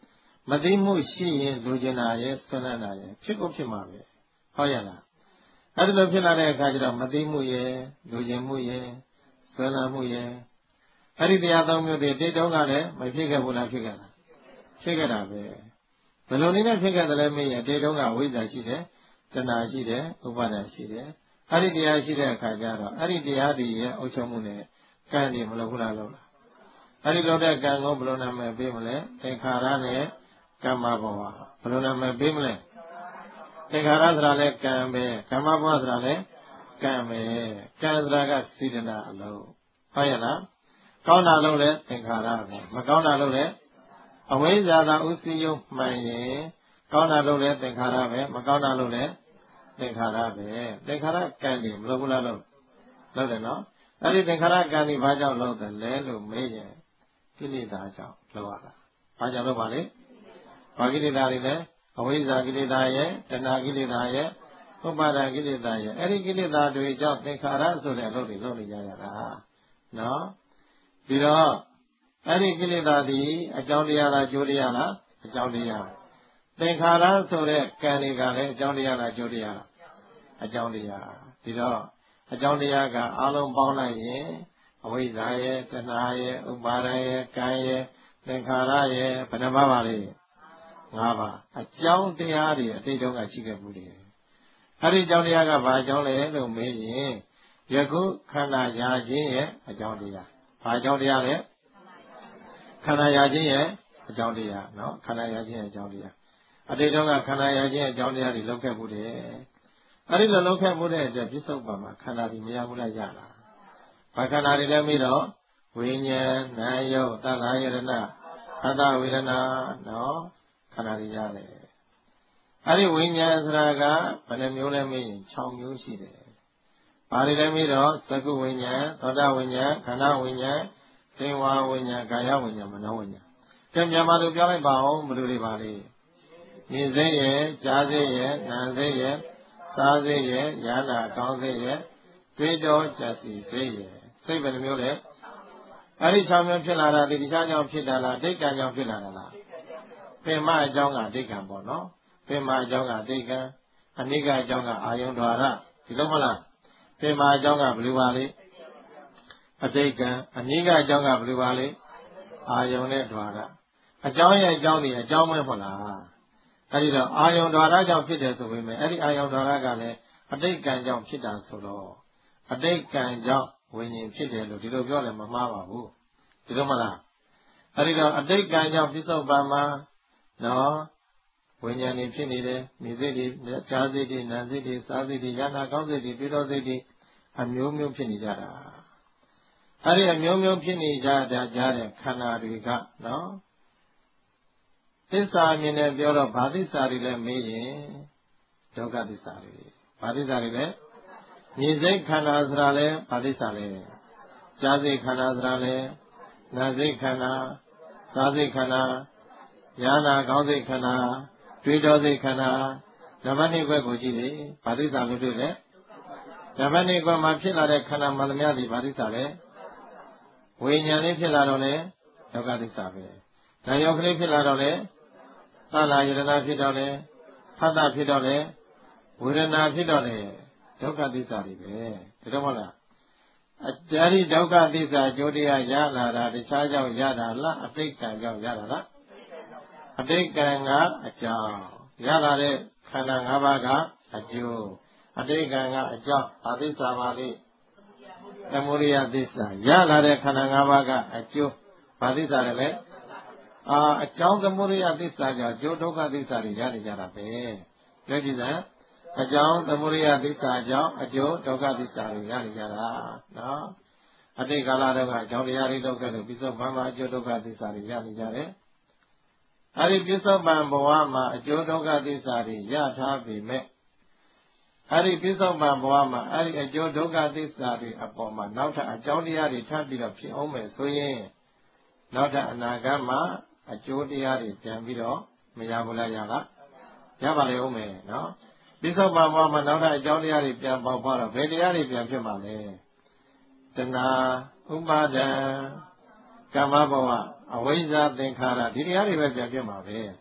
မသိမှုရှိရင်လူကျင်တာရဲ့ဆွမ်းနာရဲ့ဖြစ်ကိုဖြစ်မှာပဲဟုတ်ရလားအဲ့ဒီလိုဖြစ်လာတဲ့အခါကျတော့မသိမှုရဲ့လူကျင်မှုရဲ့ဆွမ်းနာမှုရဲ့အဲ့ဒီတရားသုံးမျိုးတွေတိတ်တုံးကလည်းမဖြစ်ခဲ့ဘူးလားဖြစ်ခဲ့လားဖြစ်ခဲ့တာပဲဘယ်လိုနည်းနဲ့ဖြစ်ခဲ့တယ်လဲမေးရင်တိတ်တုံးကဝိဇ္ဇာရှိတယ်တဏှာရှိတယ်ဥပါဒဏ်ရှိတယ်အဲ့ဒီတရားရှိတဲ့အခါကျတော့အဲ့ဒီတရားတွေရဲ့အုပ်ချုပ်မှုနဲ့ကံတွေမလုပ်ဘူးလားလုပ်လားအဲ့ဒီလုပ်တဲ့ကံကိုဘယ်လိုနာမည်ပေးမလဲသင်္ခါရနဲ့ကမ္မဘဝဘယ်လိုနာမည်ပေးမလဲသင်္ခါရဆိုတာလဲကံပဲကမ္မဘဝဆိုတာလဲကံပဲကံဆိုတာကစေတနာအလုံးဟုတ်ရဲ့လားကောင်းတာလုပ်လဲသင်္ခါရပဲမကောင်းတာလုပ်လဲအဝိဇ္ဇာသာဥစ္စည်းယုံမှန်ရင်ကောင်းတာလုပ်လဲသင်္ခါရပဲမကောင်းတာလုပ်လဲသင်္ခါရပဲသင်္ခါရကံတွေမလုပ်ဘူးလားလုပ်တယ်နော်အဲ့ဒီသင်္ခါရကံတွေဘာကြောင့်လုပ်တယ်လဲလို့မေးရင်ကိလေသာကြောင့်လုပ်ရတာဘာကြောင့်လုပ်ပါလဲဘာကိလေသာတွေလဲအဝိဇ္ဇာကိလေသာရဲ့တဏှာကိလေသာရဲ့ဥပါဒကိလေသာရဲ့အဲ့ဒီကိလေသာတွေကြောင့်သင်္ခါရဆိုတဲ့အလုပ်တွေလုပ်နေကြရတာနော်ဒီတော့အဲ့ဒီကိလေသာဒီအကြောင်းတရားလားအကျိုးတရားလားအကြောင်းတရားသင်္ခါရဆိုတဲ့ကံတွေကလည်းအကြောင်းတရားလားအကျိုးတရားလားအကြောင်းတရားဒီတော့အကြောင်းတရားကအလုံးပေါင်းလိုက်ရင်အဝိဇ္ဇာရဲ့တဏှာရဲ့ဥပါဒရဲ့ကံရဲ့သင်္ခါရရဲ့ဘယ်နှပါးပါလဲ၅ပါးအကြောင်းတရားတွေအတိတ်တုန်းကရှိခဲ့မှုတွေအဲ့ဒီအကြောင်းတရားကဘာအကြောင်းလဲလို့မေးရင်ယခုခန္ဓာရာခြင်းရဲ့အကြောင်းတရားဘာအကြောင်းတရားလဲခန္ဓာရာခြင်းရဲ့အကြောင်းတရားနော်ခန္ဓာရာခြင်းရဲ့အကြောင်းတရားအတိတ်တုန်းကခန္ဓာရာခြင်းရဲ့အကြောင်းတရားတွေလောက်ခဲ့မှုတွေအဲ့ဒီလိုလောက်ခဲ့မှုတဲ့အတွက်ပြစ္ဆုတ်ပံမှာခန္ဓာတွေမရဘူးလားရလားဘာခန္ဓာတွေလဲပြီးတော့ဝိညာဉ်နာယုတ်သတ္တယရဏအတ္တဝေဒနာနော်ခန္ဓာတွေရတယ်အဲ့ဒီဝိညာဉ်ဆိုတာကဘယ်နှမျိုးလဲမေးရင်6မျိုးရှိတယ်ဘာတွေလဲမေးတော့သကုဝိညာဉ်သောတာဝိညာဉ်ခန္ဓာဝိညာဉ်စေဝါဝိညာဉ်ကာယဝိညာဉ်မနောဝိညာဉ်ကဲမြန်မာလိုပြောလိုက်ပါအောင်ဘယ်လိုတွေပါလဲမြင်စိတ်ရဲ့ကြားစိတ်ရဲ့နာမ်စိတ်ရဲ့စားစိတ်ရဲ့ယာနာကောင်းစိတ်ရဲ့တွေးတောကြစီစိတ်ရဲ့စိတ်ဘယ်နှမျိုးလဲအဲ့ဒီ6မျိုးဖြစ်လာတာဒီတခြားကြောင့်ဖြစ်တာလားအတိတ်ကံကြောင့်ဖြစ်လာတာလားပင်မအကြောင်းကအတိတ်ကံပေါ့နော်ပင်မအကြောင်းကအတိတ်ကံအနိကအကြောင်းကအာယုံ द्वार ဒီလိုမလားပင်မအကြောင်းကဘယ်လိုပါလဲအတိတ်ကံအနိကအကြောင်းကဘယ်လိုပါလဲအာယုံနဲ့ द्वार အကြောင်းရဲ့အကြောင်းဒီအကြောင်းပဲဟုတ်လားအဲ့ဒီတော့အာယုံ द्वार ကြောင့်ဖြစ်တယ်ဆိုပေမဲ့အဲ့ဒီအာယုံ द्वार ကလည်းအတိတ်ကံကြောင့်ဖြစ်တာဆိုတော့အတိတ်ကံကြောင့်ဝိညာဉ်ဖြစ်တယ်လို့ဒီလိုပြောလည်းမမှားပါဘူးဒီလိုမလားအဲ့ဒီတော့အတိတ်ကံကြောင့်ပြစ္ဆုတ်ပံမှာနော်ဝိညာဉ်တွေဖြစ်နေတယ်မြင်စိတ်တွေကြားစိတ်တွေနာမ်စိတ်တွေစားစိတ်တွေယာနာကောင်းစိတ်တွေပြုတော်စိတ်တွေအမျိုးမျိုးဖြစ်နေကြတာအဲ့ဒီအမျိုးမျိုးဖြစ်နေကြတဲ့ခန္ဓာတွေကနော်သစ္စာမြင်တယ်ပြောတော့ဘာသစ္စာတွေလဲမေးရင်ဒုက္ခသစ္စာတွေဘာသစ္စာတွေလဲမြင်စိတ်ခန္ဓာဆိုတာလဲဘာသစ္စာလဲကြားစိတ်ခန္ဓာဆိုတာလဲနာမ်စိတ်ခန္ဓာစားစိတ်ခန္ဓာယာနာကောင်းစိတ်ခန္ဓာတွေးတောစိတ်ခန္ဓာနံပါတ်2ဘက်ကိုကြည့်လေဘာသစ္စာလို့တွေ့လဲနံပါတ်2ဘက်မှာဖြစ်လာတဲ့ခန္ဓာမှန်သမျှဒီဘာသစ္စာလဲဝိညာဉ်လေးဖြစ်လာတော့လေဒုက္ခသစ္စာပဲနာယောကလေးဖြစ်လာတော့လေသလာယတနာဖြစ်တော့လေဖတ်တာဖြစ်တော့လေဝေဒနာဖြစ်တော့လေဒုက္ခသစ္စာတွေပဲဒါတော့မဟုတ်လားအကြရိဒုက္ခသစ္စာကျိုးတရားရလာတာတခြားကြောင့်ရတာလားအတိတ်ကံကြောင့်ရတာလားအတိတ်ကံကအကြောင်းရလာတဲ့ခန္ဓာ၅ပါးကအကျိုးအတိတ်ကံကအကြောင်းဘာသစ္စာပါလိသမုဒိယသစ္စာရလာတဲ့ခန္ဓာ၅ပါးကအကျိုးဘာသစ္စာလဲအကြောင်းသမုဒိယသစ္စာကြောင့်ကျိုးဒုက္ခသစ္စာတွေရနေကြတာပဲလက်ကြည့်စမ်းအကြောင်းသမုဒိယသစ္စာကြောင့်အကျိုးဒုက္ခသစ္စာတွေရနေကြတာနော်အတိတ်ကာလတုန်းကအကြောင်းတရားတွေဒုက္ခလို့ပြစ္ဆုတ်ပံမှာအကျိုးဒုက္ခသစ္စာတွေရနေကြတယ်အဲ့ဒီပြစ္ဆုတ်ပံဘဝမှာအကျိုးဒုက္ခသစ္စာတွေရထားပြီမဲ့အဲ့ဒီပြစ္ဆုတ်ပံဘဝမှာအဲ့ဒီအကျိုးဒုက္ခသစ္စာတွေအပေါ်မှာနောက်ထပ်အကြောင်းတရားတွေထပ်ပြီးတော့ဖြစ်အောင်မယ်ဆိုရင်နောက်ထပ်အနာဂတ်မှာအကျိုးတရားတွေပြန်ပြီးတော့မရဘူးလားရလားရပါလေဦးမယ်နော်ပြစ္ဆုတ်ပံဘဝမှာနောက်ထပ်အကြောင်းတရားတွေပြန်ပေါက်သွားတော့ဘယ်တရားတွေပြန်ဖြစ်မှာလဲတဏှာဥပါဒံကမ္မဘဝအဝိဇ္ဇာသင်္ခါရဒီတရားတွေပဲပြန်ဖြစ်မှာပဲ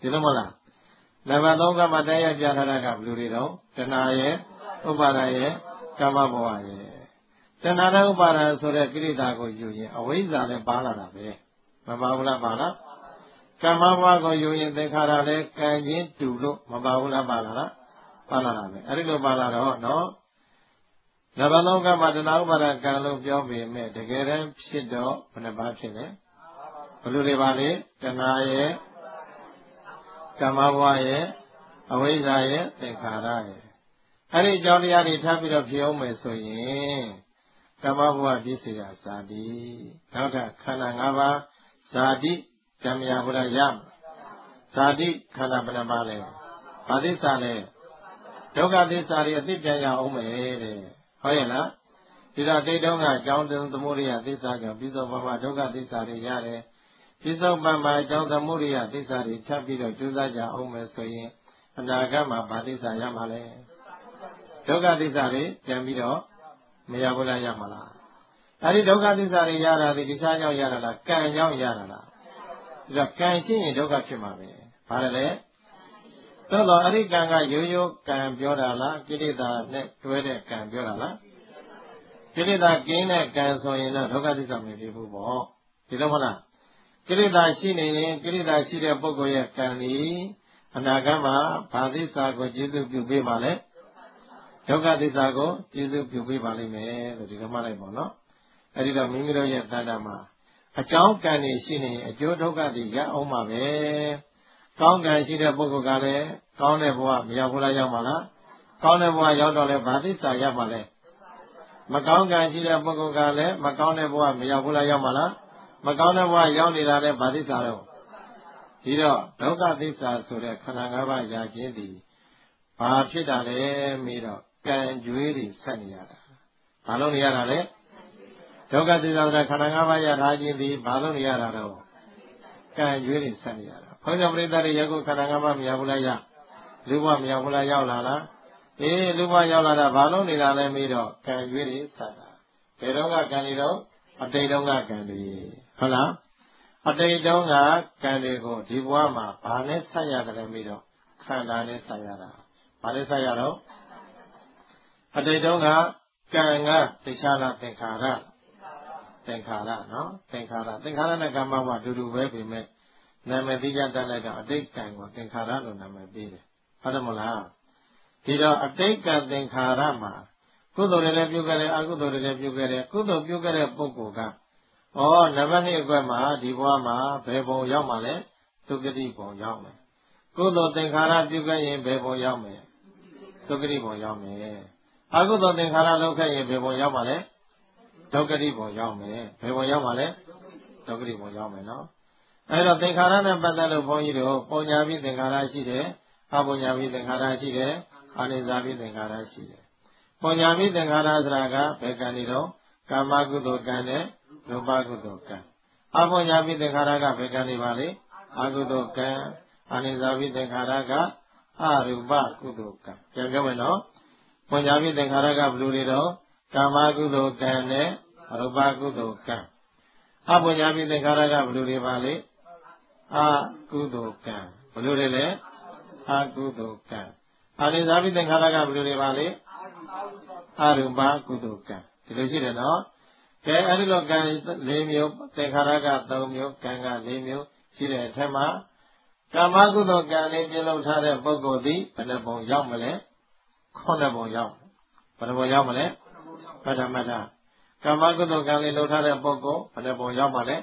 ဒီလိုမလားနံပါတ်3ကမှတရားပြထားတာကဘယ်လိုတွေတော့တဏှာရဲ့ဥပါဒာရဲ့ကာမဘဝရဲ့တဏှာနဲ့ဥပါဒာဆိုတဲ့ကိလေသာကိုယူရင်အဝိဇ္ဇာလည်းပါလာတာပဲမပါဘူးလားပါလားကာမဘဝကိုယူရင်သင်္ခါရလည်းကံချင်းတူလို့မပါဘူးလားပါလာလားပါလာတာပဲအဲ့ဒီလိုပါလာတော့နော်နံပါတ်3ကမှတဏှာဥပါဒာကံလို့ပြောပေမဲ့တကယ်တမ်းဖြစ်တော့ဘယ်နှပါးဖြစ်လဲဘယ်လိုတွေပါလဲတဏှာရဲ့ကာမဘဝရဲ့အဝိဇ္ဇာရဲ့သင်္ခါရရဲ့အဲ့ဒီအကြောင်းတရားတွေထားပြီးတော့ဖြစ်အောင်မယ်ဆိုရင်ကာမဘဝပြည့်စုံရာဇာတိနောက်ထပ်ခန္ဓာ၅ပါးဇာတိကံမြာဘုရားရမဇာတိခန္ဓာဘယ်နှပါးလဲဘာသစ္စာလဲဒုက္ခသစ္စာတွေအသိပြန်ရအောင်မယ်တဲ့ဟုတ်ရဲ့လားဒီတော့တိတ်တုံးကအကြောင်းသမုဒိယသစ္စာကြောင့်ပြစ္ဆုတ်ပမဒုက္ခသစ္စာတွေရတယ်ပြစ္ဆုတ်ပမအကြောင်းသမုဒိယသစ္စာတွေထပ်ပြီးတော့ကျိုးစားကြအောင်မယ်ဆိုရင်အနာဂတ်မှာဘာသစ္စာရမှာလဲဒုက္ခသစ္စာတွေပြန်ပြီးတော့မရဘူးလားရမှာလားအဲ့ဒီဒုက္ခသစ္စာတွေရတာဒီတခြားကြောင့်ရတာလားကံကြောင့်ရတာလားဒီတော့ကံရှိရင်ဒုက္ခဖြစ်မှာပဲဘာလဲသို့တော့အဲ့ဒီကံကရိုးရိုးကံပြောတာလားကိလေသာနဲ့တွဲတဲ့ကံပြောတာလားကိလေသာကင်းတဲ့ကံဆိုရင်တော့ဒုက္ခသစ္စာမဖြစ်ဘူးပေါ့ဒီလိုမလားကိလေသာရှိနေရင်ကိလေသာရှိတဲ့ပုဂ္ဂိုလ်ရဲ့ကံဒီအနာဂတ်မှာဘာသစ္စာကိုကျေစုပြုပေးပါလဲဒုက္ခသစ္စာကိုကျေစုပြုပေးပါလိမ့်မယ်လို့ဒီလိုမှလိုက်ပေါ့နော်အဲ့ဒီတော့မိမိတို့ရဲ့တဏ္ဍာမှာအကြောင်းကံတွေရှိနေရင်အကျိုးဒုက္ခတွေရအောင်ပါပဲကောင်းကံရှိတဲ့ပုဂ္ဂိုလ်ကလည်းကောင်းတဲ့ဘဝမရောက်ဘူးလားရောက်မှာလားကောင်းတဲ့ဘဝရောက်တော့လည်းဘာသစ္စာရမှာလဲမကောင်းကံရှိတဲ့ပုဂ္ဂိုလ်ကလည်းမကောင်းတဲ့ဘဝမရောက်ဘူးလားရောက်မှာလားမကောင်းတဲ့ဘဝရောက်နေတာလည်းဘာသစ္စာတော့ဒီတော့ဒုက္ခသစ္စာဆိုတဲ့ခန္ဓာ၅ပါးရခြင်းသည်ဘာဖြစ်တာလဲမေးတော့ကံကြွေးတွေဆက်နေရတာဘာလို့နေရတာလဲဒုက္ခသစ္စာဆိုတဲ့ခန္ဓာ၅ပါးရထားခြင်းသည်ဘာလို့နေရတာတော့ကံကြွေးတွေဆက်နေရတာဘုရားပရိသတ်တွေယခုခန္ဓာ၅ပါးမရောက်ဘူးလားရလူဘဝမရောက်ဘူးလားရောက်လာလားလူဘဝရောက်လာတာဘာလို့နေတာလဲမေးတော့ကံကြွေးတွေဆက်တာဘယ်တော့ကကံတွေတော့အတိတ်တုန်းကကံတွေဟုတ်လားအတိတ်တုန်းကကံတွေကိုဒီဘဝမှာဘာနဲ့ဆက်ရတယ်လဲမေးတော့ခန္ဓာနဲ့ဆက်ရတာဘာနဲ့ဆက်ရတော့အတိတ်တုန်းကကံကတရားလားသင်္ခါရနော်သင်္ခါရနဲ့ကမ္မမှာအတူတူပဲပြင်မဲ့နာမည်တိကျတတ်လိုက်တော့အတိတ်ကံကိုသင်္ခါရလို့နာမည်ပေးတယ်ဟုတ်တယ်မလားဒီတော့အတိတ်ကံသင်္ခါရမှာကုသိုလ်တွေလည်းပြုခဲ့တယ်အကုသိုလ်တွေလည်းပြုခဲ့တယ်ကုသိုလ်ပြုခဲ့တဲ့ပုဂ္ဂိုလ်ကနံပါတ်2အကွက်မှာဒီဘဝမှာဘယ်ပုံရောက်မှာလဲဒုက္ခတိပုံရောက်မယ်ကုသိုလ်သင်္ခါရပြုခဲ့ရင်ဘယ်ပုံရောက်မယ်ဒုက္ခတိပုံရောက်မယ်အကုသိုလ်သင်္ခါရလုပ်ခဲ့ရင်ဘယ်ပုံရောက်မှာလဲဒုက္ခတိပုံရောက်မယ်ဘယ်ပုံရောက်မှာလဲဒုက္ခတိပုံရောက်မယ်နော်အဲ့တော့သင်္ခါရနဲ့ပတ်သက်လို့ဘုန်းကြီးတို့ပုံညာပြီးသင်္ခါရရှိတယ်အပုံညာပြီးသင်္ခါရရှိတယ်အာနိဇာပြီးသင်္ခါရရှိတယ်ပုံညာပြီးသင်္ခါရဆိုတာကဘယ်ကံတွေတော့ကာမကုသိုလ်ကံနဲ့ရူပကုသိုလ်ကံအပုံညာပြီးသင်္ခါရကဘယ်ကံတွေပါလဲအကုသိုလ်ကံအာနိဇာပြီးသင်္ခါရကအရူပကုသိုလ်ကံပြန်ပြောမယ်နော်ပုံညာပြီးသင်္ခါရကဘယ်လိုတွေတော့ကာမကုသိုလ်ကံနဲ့ရူပကုသိုလ်ကံအပုံညာပြီးသင်္ခါရကဘယ်လိုတွေပါလဲအကုသိုလ်ကံဘယ်လိုတွေလဲအကုသိုလ်ကံအာနိဇာပိသင်္ခါရကဘယ်လိုတွေပါလဲအရူပကုသိုလ်ကံဒီလိုရှိတယ်နော်ကဲအဲ့ဒီလိုကံ၄မျိုးသင်္ခါရက3မျိုးကံက4မျိုးရှိတဲ့အထက်မှာကာမကုသိုလ်ကံလေးပြုလုပ်ထားတဲ့ပုဂ္ဂိုလ်သည်ဘယ်နှပုံရောက်မလဲ9ပုံရောက်ဘယ်နှပုံရောက်မလဲမှတ်တာကာမကုသိုလ်ကံလေးလုပ်ထားတဲ့ပုဂ္ဂိုလ်ဘယ်နှပုံရောက်မှာလဲ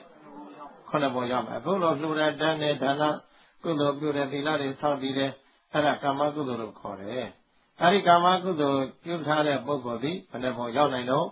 9ပုံရောက်မှာအခုလိုလှူတဲ့တန်းနဲ့ဒါနကုသိုလ်ပြုတဲ့သီလတွေဆောက်တည်တဲ့အဲ့ဒါကာမကုသိုလ်လို့ခေါ်တယ်အဲ့ဒီကာမကုသိုလ်ပြုထားတဲ့ပုဂ္ဂိုလ်သည်ဘယ်နှပုံရောက်နိုင်တော့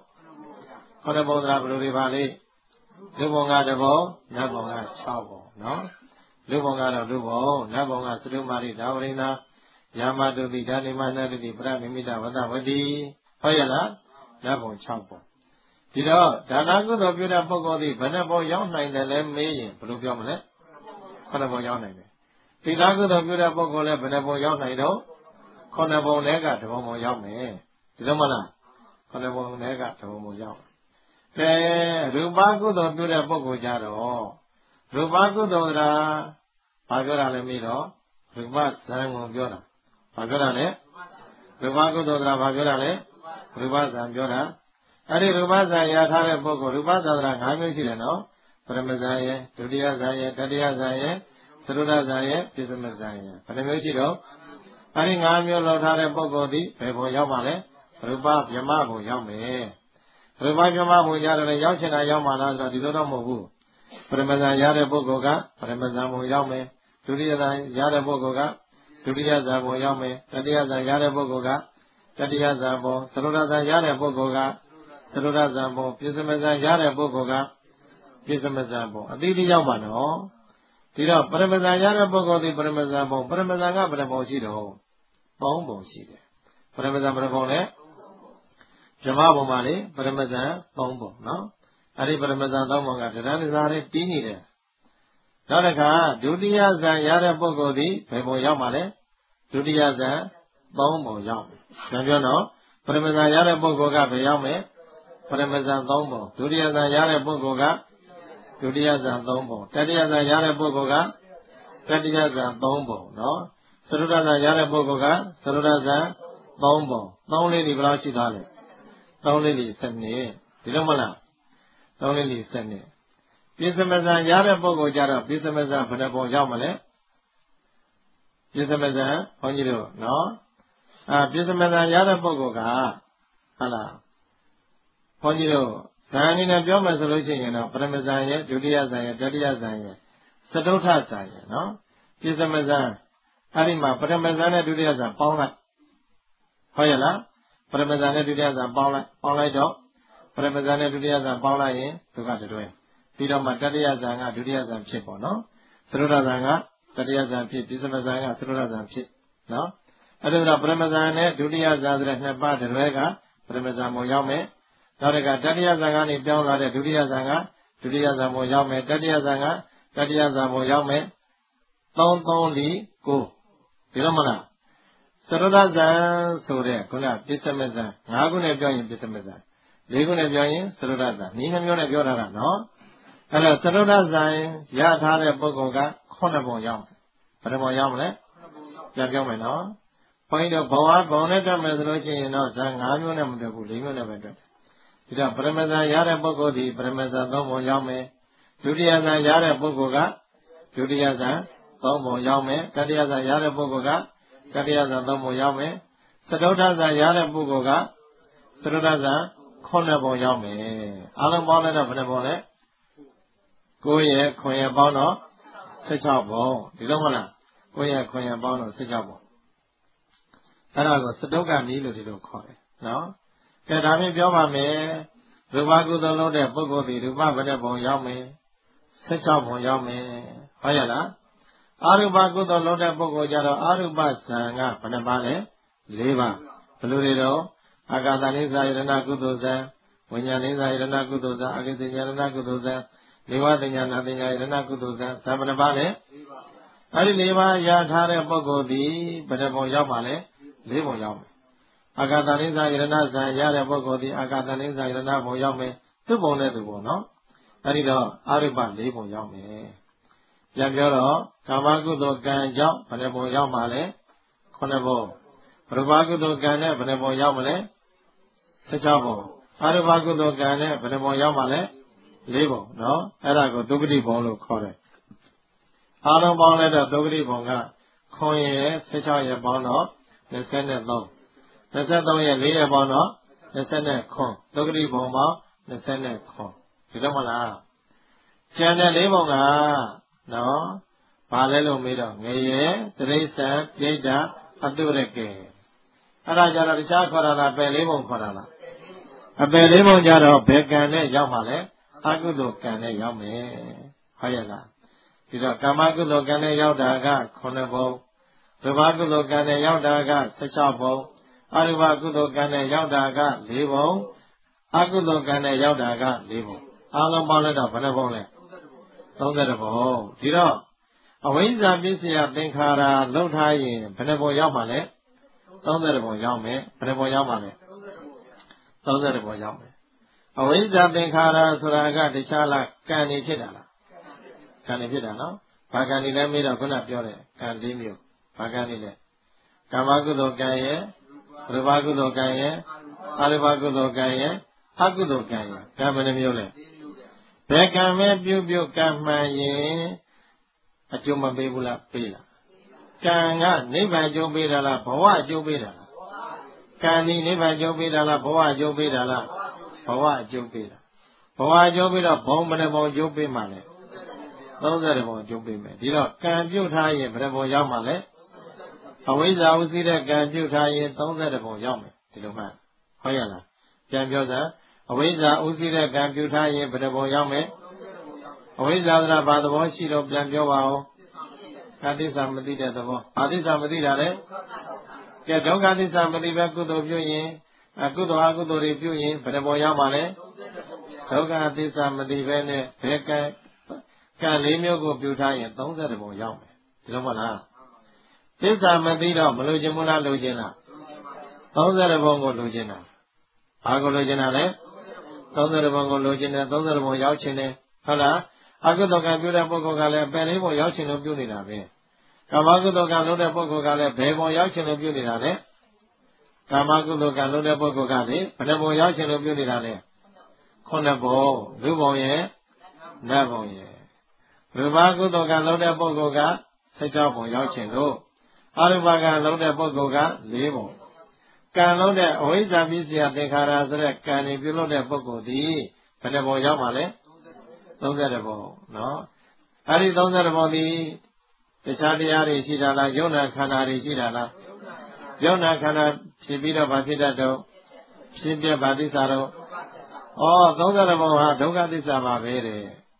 9ပုံဆိုတာဘယ်လိုတွေပါလဲလူပုံက1ပုံနတ်ပုံက6ပုံနော်လူပုံကတော့လူပုံနတ်ပုံကသတုမာရိဒါဝရိနာယာမတုတိဓာနိမနတုတိပရမိမိတဝတဝတိဟုတ်ရဲ့လားနတ်ပုံ6ပုံဒီတော့ဒါနကုသိုလ်ပြုတဲ့ပုဂ္ဂိုလ်သည်ဘယ်နှပုံရောက်နိုင်တယ်လဲမေးရင်ဘယ်လိုပြောမလဲ9ပုံရောက်နိုင်တယ်သီလကုသိုလ်ပြုတဲ့ပုဂ္ဂိုလ်လည်းဘယ်နှပုံရောက်နိုင်တော့9ပုံနဲ့က1ပုံရောက်မယ်ဒီလိုမလား9ပုံနဲ့က1ပုံရောက်ကဲရူပကုသိုလ်ပြုတဲ့ပုဂ္ဂိုလ်ကြတော့ရူပကုသိုလ်ကဘာပြောတာလဲမိတော့ရူပဇံကိုပြောတာဘာပြောတာလဲရူပကုသိုလ်ကဘာပြောတာလဲရူပဇံပြောတာအဲ့ဒီရူပဇံရထားတဲ့ပုဂ္ဂိုလ်ရူပသန္တရာ၅မျိုးရှိတယ်နော်ပရမဇံရဲ့ဒုတိယဇံရဲ့တတိယဇံရဲ့သရုဒ္ဓဇံရဲ့ပြစ္ဆမဇံရဲ့ဘယ်နှမျိုးရှိတော့အဲ့ဒီ၅မျိုးလောက်ထားတဲ့ပုဂ္ဂိုလ်ဒီဘယ်ဘုံရောက်ပါလဲရူပဗြဟ္မဘုံရောက်မယ်ရူပဗြဟ္မဘုံရတယ်လည်းရောက်ချင်တာရောက်မှလားဆိုတော့ဒီလိုတော့မဟုတ်ဘူးပရမဇံရတဲ့ပုဂ္ဂိုလ်ကပရမဇံဘုံရောက်မယ်ဒုတိယဇံရတဲ့ပုဂ္ဂိုလ်ကဒုတိယဇံဘုံရောက်မယ်တတိယဇံရတဲ့ပုဂ္ဂိုလ်ကတတိယဇံဘုံသရုဒ္ဓဇံရတဲ့ပုဂ္ဂိုလ်ကသရုဒ္ဓဇံဘုံပြစ္ဆမဇံရတဲ့ပုဂ္ဂိုလ်ကပြစ္ဆမဇံဘုံအတိအကျရောက်ပါနော်ဒီတော့ပရမဇံရတဲ့ပုဂ္ဂိုလ်ဒီပရမဇံဘုံပရမဇံကဘယ်နှဘုံရှိတော့၃ဘုံရှိတယ်ပရမဇံဘယ်နှဘုံလဲဗြဟ္မဘုံမှာလေပရမဇံ၃ဘုံနော်အဲ့ဒီပရမဇံ၃ဘုံကတရားနိစာနဲ့တီးနေတယ်နောက်တစ်ခါဒုတိယဇံရတဲ့ပုဂ္ဂိုလ်ဒီဘယ်ဘုံရောက်မှာလဲဒုတိယဇံ၃ဘုံရောက်တယ်ပြောနော်ပရမဇံရတဲ့ပုဂ္ဂိုလ်ကဘယ်ရောက်မယ်ပရမဇံ၃ဘုံဒုတိယဇံရတဲ့ပုဂ္ဂိုလ်ကဒုတိယဇံ၃ဘုံတတိယဇံရတဲ့ပုဂ္ဂိုလ်ကတတိယဇံ၃ဘုံနော်သရုဒ္ဓဇံရတဲ့ပုဂ္ဂိုလ်ကသရုဒ္ဓဇံ၃ဘုံ၃လေးဒီဘယ်လောက်ရှိသားလဲ၃လေးဒီ7ဒီလိုမလား၃လေးဒီ7ပြစ္ဆမဇံရတဲ့ပုဂ္ဂိုလ်ကြတော့ပြစ္ဆမဇံဘယ်နှဘုံရောက်မလဲပြစ္ဆမဇံဘုန်းကြီးတို့နော်ပြစ္ဆမဇံရတဲ့ပုဂ္ဂိုလ်ကဟုတ်လားဘုန်းကြီးတို့ဇာအနေနဲ့ပြောမယ်ဆိုလို့ရှိရင်တော့ပရမဇံရဲ့ဒုတိယဇံရဲ့တတိယဇံရဲ့သတုထဇံရဲ့နော်ပြစ္ဆမဇံအဲ့ဒီမှာပရမဇံနဲ့ဒုတိယဇံပေါင်းလိုက်ဟုတ်ရဲ့လားပရမဇံနဲ့ဒုတိယဇံပေါင်းလိုက်တော့ပရမဇံနဲ့ဒုတိယဇံပေါင်းလိုက်ရင်ဒုက္ခတွဲပြီးတော့မှတတိယဇံကဒုတိယဇံဖြစ်ပေါ့နော်သရုဒ္ဓဇံကတတိယဇံဖြစ်ပြစ္ဆမဇံကသရုဒ္ဓဇံဖြစ်နော်အဲ့ဒါတော့ပရမဇံနဲ့ဒုတိယဇံဆိုတဲ့နှစ်ပါးတွဲကပရမဇံဘုံရောက်မယ်နောက်တစ်ခါတတိယဇံကနေပြောင်းလာတဲ့ဒုတိယဇံကဒုတိယဇံဘုံရောက်မယ်တတိယဇံကတတိယဇံဘုံရောက်မယ်3 3 4 9ဒီလိုမလားသရုဒ္ဓဇံဆိုတဲ့ခုနပြစ္ဆမဇံ5ခုနဲ့ပြောရင်ပြစ္ဆမဇံ4ခုနဲ့ပြောရင်သရုဒ္ဓဇံနည်းနှမျိုးနဲ့ပြောထားတာနော်အဲ့တော့သရုဒ္ဓဇံရထားတဲ့ပုဂ္ဂိုလ်က9ဘုံရောက်ဘယ်နှဘုံရောက်မလဲပြန်ပြောမယ်နော်ဘုန်းကြီးတို့ဘဝဘုံနဲ့တက်မယ်ဆိုလို့ရှိရင်တော့ဇံ5မျိုးနဲ့မတက်ဘူး4မျိုးနဲ့ပဲတက်ဒီတော့ပရမဇံရတဲ့ပုဂ္ဂိုလ်ဒီပရမဇံ3ဘုံရောက်မယ်ဒုတိယဇံရတဲ့ပုဂ္ဂိုလ်ကဒုတိယဇံ3ဘုံရောက်မယ်တတိယဇံရတဲ့ပုဂ္ဂိုလ်ကတတိယဇံ3ဘုံရောက်မယ်သတုထဇံရတဲ့ပုဂ္ဂိုလ်ကသတုထဇံ9ဘုံရောက်မယ်အားလုံးပေါင်းလိုက်တော့ဘယ်နှဘုံလဲ9ရဲ့9ရဲ့ပေါင်းတော့16ဘုံဒီလိုမလား9ရဲ့9ရဲ့ပေါင်းတော့16ဘုံအဲ့ဒါကိုသတုကနည်းလို့ဒီလိုခေါ်တယ်နော်ကဲဒါဖြင့်ပြောပါမယ်ရူပကုသိုလ်လုပ်တဲ့ပုဂ္ဂိုလ်ဒီရူပဘယ်နှဘုံရောက်မယ်16ဘုံရောက်မယ်ဟုတ်ရဲ့လားအာရူပကုသိုလ်လုပ်တဲ့ပုဂ္ဂိုလ်ကြတော့အာရူပဇံကဘယ်နှပါလဲ4ပါဘယ်လိုတွေတော့အာကာသနိစ္စယရဏကုသိုလ်ဇံဝိညာဉ်နိစ္စယရဏကုသိုလ်ဇံအကိစ္စယရဏကုသိုလ်ဇံလေဝတညာနာပညာယရဏကုသိုလ်ဇံဇံဘယ်နှပါလဲအဲ့ဒီ4ပါးရထားတဲ့ပုဂ္ဂိုလ်ဒီဘယ်နှဘုံရောက်ပါလဲ4ဘုံရောက်မယ်အာကာသနိစ္စယရဏဇံရတဲ့ပုဂ္ဂိုလ်ဒီအာကာသနိစ္စယရဏဘုံရောက်မယ်သူ့ဘုံနဲ့သူ့ဘုံနော်အဲ့ဒီတော့အာရူပ4ဘုံရောက်မယ်ပြန်ပြောတော့ကာမကုသိုလ်ကံကြောင့်ဘယ်နှဘုံရောက်မှာလဲ9ဘုံရူပကုသိုလ်ကံနဲ့ဘယ်နှဘုံရောက်မလဲ16ဘုံအာရူပကုသိုလ်ကံနဲ့ဘယ်နှဘုံရောက်မှာလဲ4ဘုံနော်အဲ့ဒါကိုဒုက္ခတိဘုံလို့ခေါ်တယ်အားလုံးပေါင်းလိုက်တော့ဒုက္ခတိဘုံက9ရဲ့16ရဲ့ပေါင်းတော့23 23ရဲ့4ရဲ့ပေါင်းတော့29ဒုက္ခတိဘုံပေါင်း29ဒီတော့မလားကျန်တဲ့4ဘုံကနော်ဘာလဲလို့မေးတော့ငရေတရိစ္ဆာန်ပြိတ္တာအတုရကေအဲ့ဒါကြတော့တခြားခေါ်တာလားပယ်4ဘုံခေါ်တာလားအပယ်4ဘုံကြတော့ဘယ်ကံနဲ့ရောက်မှာလဲအကုသိုလ်ကံနဲ့ရောက်မယ်ဟုတ်ရဲ့လားဒီတော့ကာမကုသိုလ်ကံနဲ့ရောက်တာက9ဘုံရူပကုသိုလ်ကံနဲ့ရောက်တာက16ဘုံအရူပကုသိုလ်ကံနဲ့ရောက်တာက4ဘုံအကုသိုလ်ကံနဲ့ရောက်တာက4ဘုံအားလုံးပေါင်းလိုက်တော့ဘယ်နှဘုံလဲ30ဘုံဒီတော့အဝိဇ္ဇာပစ္စယသင်္ခါရလှုပ်ထားရင်ဘယ်နှဘုံရောက်မှာလဲ30ဘုံရောက်မယ်ဘယ်နှဘုံရောက်မှာလဲ30ဘုံရောက်မယ်အဝိဇ္ဇာသင်္ခါရဆိုတာကတခြားလားကံနေဖြစ်တာလားကံနေဖြစ်တာနော်ဘာကံဒီလည်းမေးတော့ခုနပြောတယ်ကံ၄မျိုးဘာကံဒီလဲကာမကုသိုလ်ကံရဲ့ရူပကုသိုလ်ကံရဲ့အရူပကုသိုလ်ကံရဲ့အကုသိုလ်ကံရဲ့ကံဘယ်နှမျိုးလဲဘယ်ကံပဲပြုကံမှန်ရင်အကျိုးမပေးဘူးလားပေးလားကံကနိဗ္ဗာန်ကျိုးပေးတာလားဘဝကျိုးပေးတာလားကံဒီနိဗ္ဗာန်ကျိုးပေးတာလားဘဝကျိုးပေးတာလားဘဝကျိုးပေးတာဘဝကျိုးပေးတော့ဘုံဘယ်နှဘုံကျိုးပေးမှလဲ30ဘုံကျိုးပေးမယ်ဒီတော့ကံပြုထားရင်ဘယ်နှဘုံရောက်မှလဲအဝိဇ္ဇာဥသိတဲ့ကံပြုထားရင်30ဘုံရောက်မယ်ဒီလိုမှဟုတ်ရလားပြန်ပြောစမ်းအဝိဇ္ဇာဥသိတဲ့ကံပြုထားရင်ဘယ်နှဘုံရောက်မယ်အဝိဇ္ဇာကဘာသဘောရှိတော့ပြန်ပြောပါဦးအတိစ္စမသိတဲ့သဘောအတိစ္စမသိတာလေကဲဒုက္ခသစ္စာမသိပဲကုသိုလ်ပြုရင်အကုသိုလ်အကုသိုလ်တွေပြုရင်ဘယ်နှဘုံရောက်မှာလဲဒုက္ခသစ္စာမသိပဲနဲ့ဘယ်ကံ၄မျိုးကိုပြုထားရင်30ဘုံရောက်မယ်ဒီလိုမဟုတ်လားသစ္စာမသိတော့မလိုချင်ဘူးလားလိုချင်လား30ဘုံကိုလိုချင်တာဘာကိုလိုချင်တာလဲ30ဘုံကိုလိုချင်တယ်30ဘုံရောက်ချင်တယ်ဟုတ်လားအကုသိုလ်ကံပြုတဲ့ပုဂ္ဂိုလ်ကလည်းပယ်လေးဘုံရောက်ချင်လို့ပြုနေတာပဲကာမကုသိုလ်ကံလုပ်တဲ့ပုဂ္ဂိုလ်ကလည်းဘယ်ဘုံရောက်ချင်လို့ပြုနေတာလဲကာမကုသိုလ်ကံလုပ်တဲ့ပုဂ္ဂိုလ်ကလေဘယ်နှဘုံရောက်ချင်လို့ပြုနေတာလဲ9ဘုံလူဘုံရဲ့နတ်ဘုံရဲ့ရူပကုသိုလ်ကံလုပ်တဲ့ပုဂ္ဂိုလ်က16ဘုံရောက်ချင်လို့အရူပကံလုပ်တဲ့ပုဂ္ဂိုလ်က4ဘုံကံလုပ်တဲ့အဝိဇ္ဇာပစ္စယသင်္ခါရဆိုတဲ့ကံတွေပြုလုပ်တဲ့ပုဂ္ဂိုလ်ဒီဘယ်နှဘုံရောက်ပါလဲ30ဘုံနော်အဲ့ဒီ30ဘုံဒီတခြားတရားတွေရှိတာလားယုံနာခန္ဓာတွေရှိတာလားယုံနာခန္ဓာဖြစ်ပြီးတော့ဘာဖြစ်တတ်တော့ဖြစ်ပြပါတိစ္ဆာတော့30ဘုံဟာဒုက္ခသစ္စာပါပဲတဲ့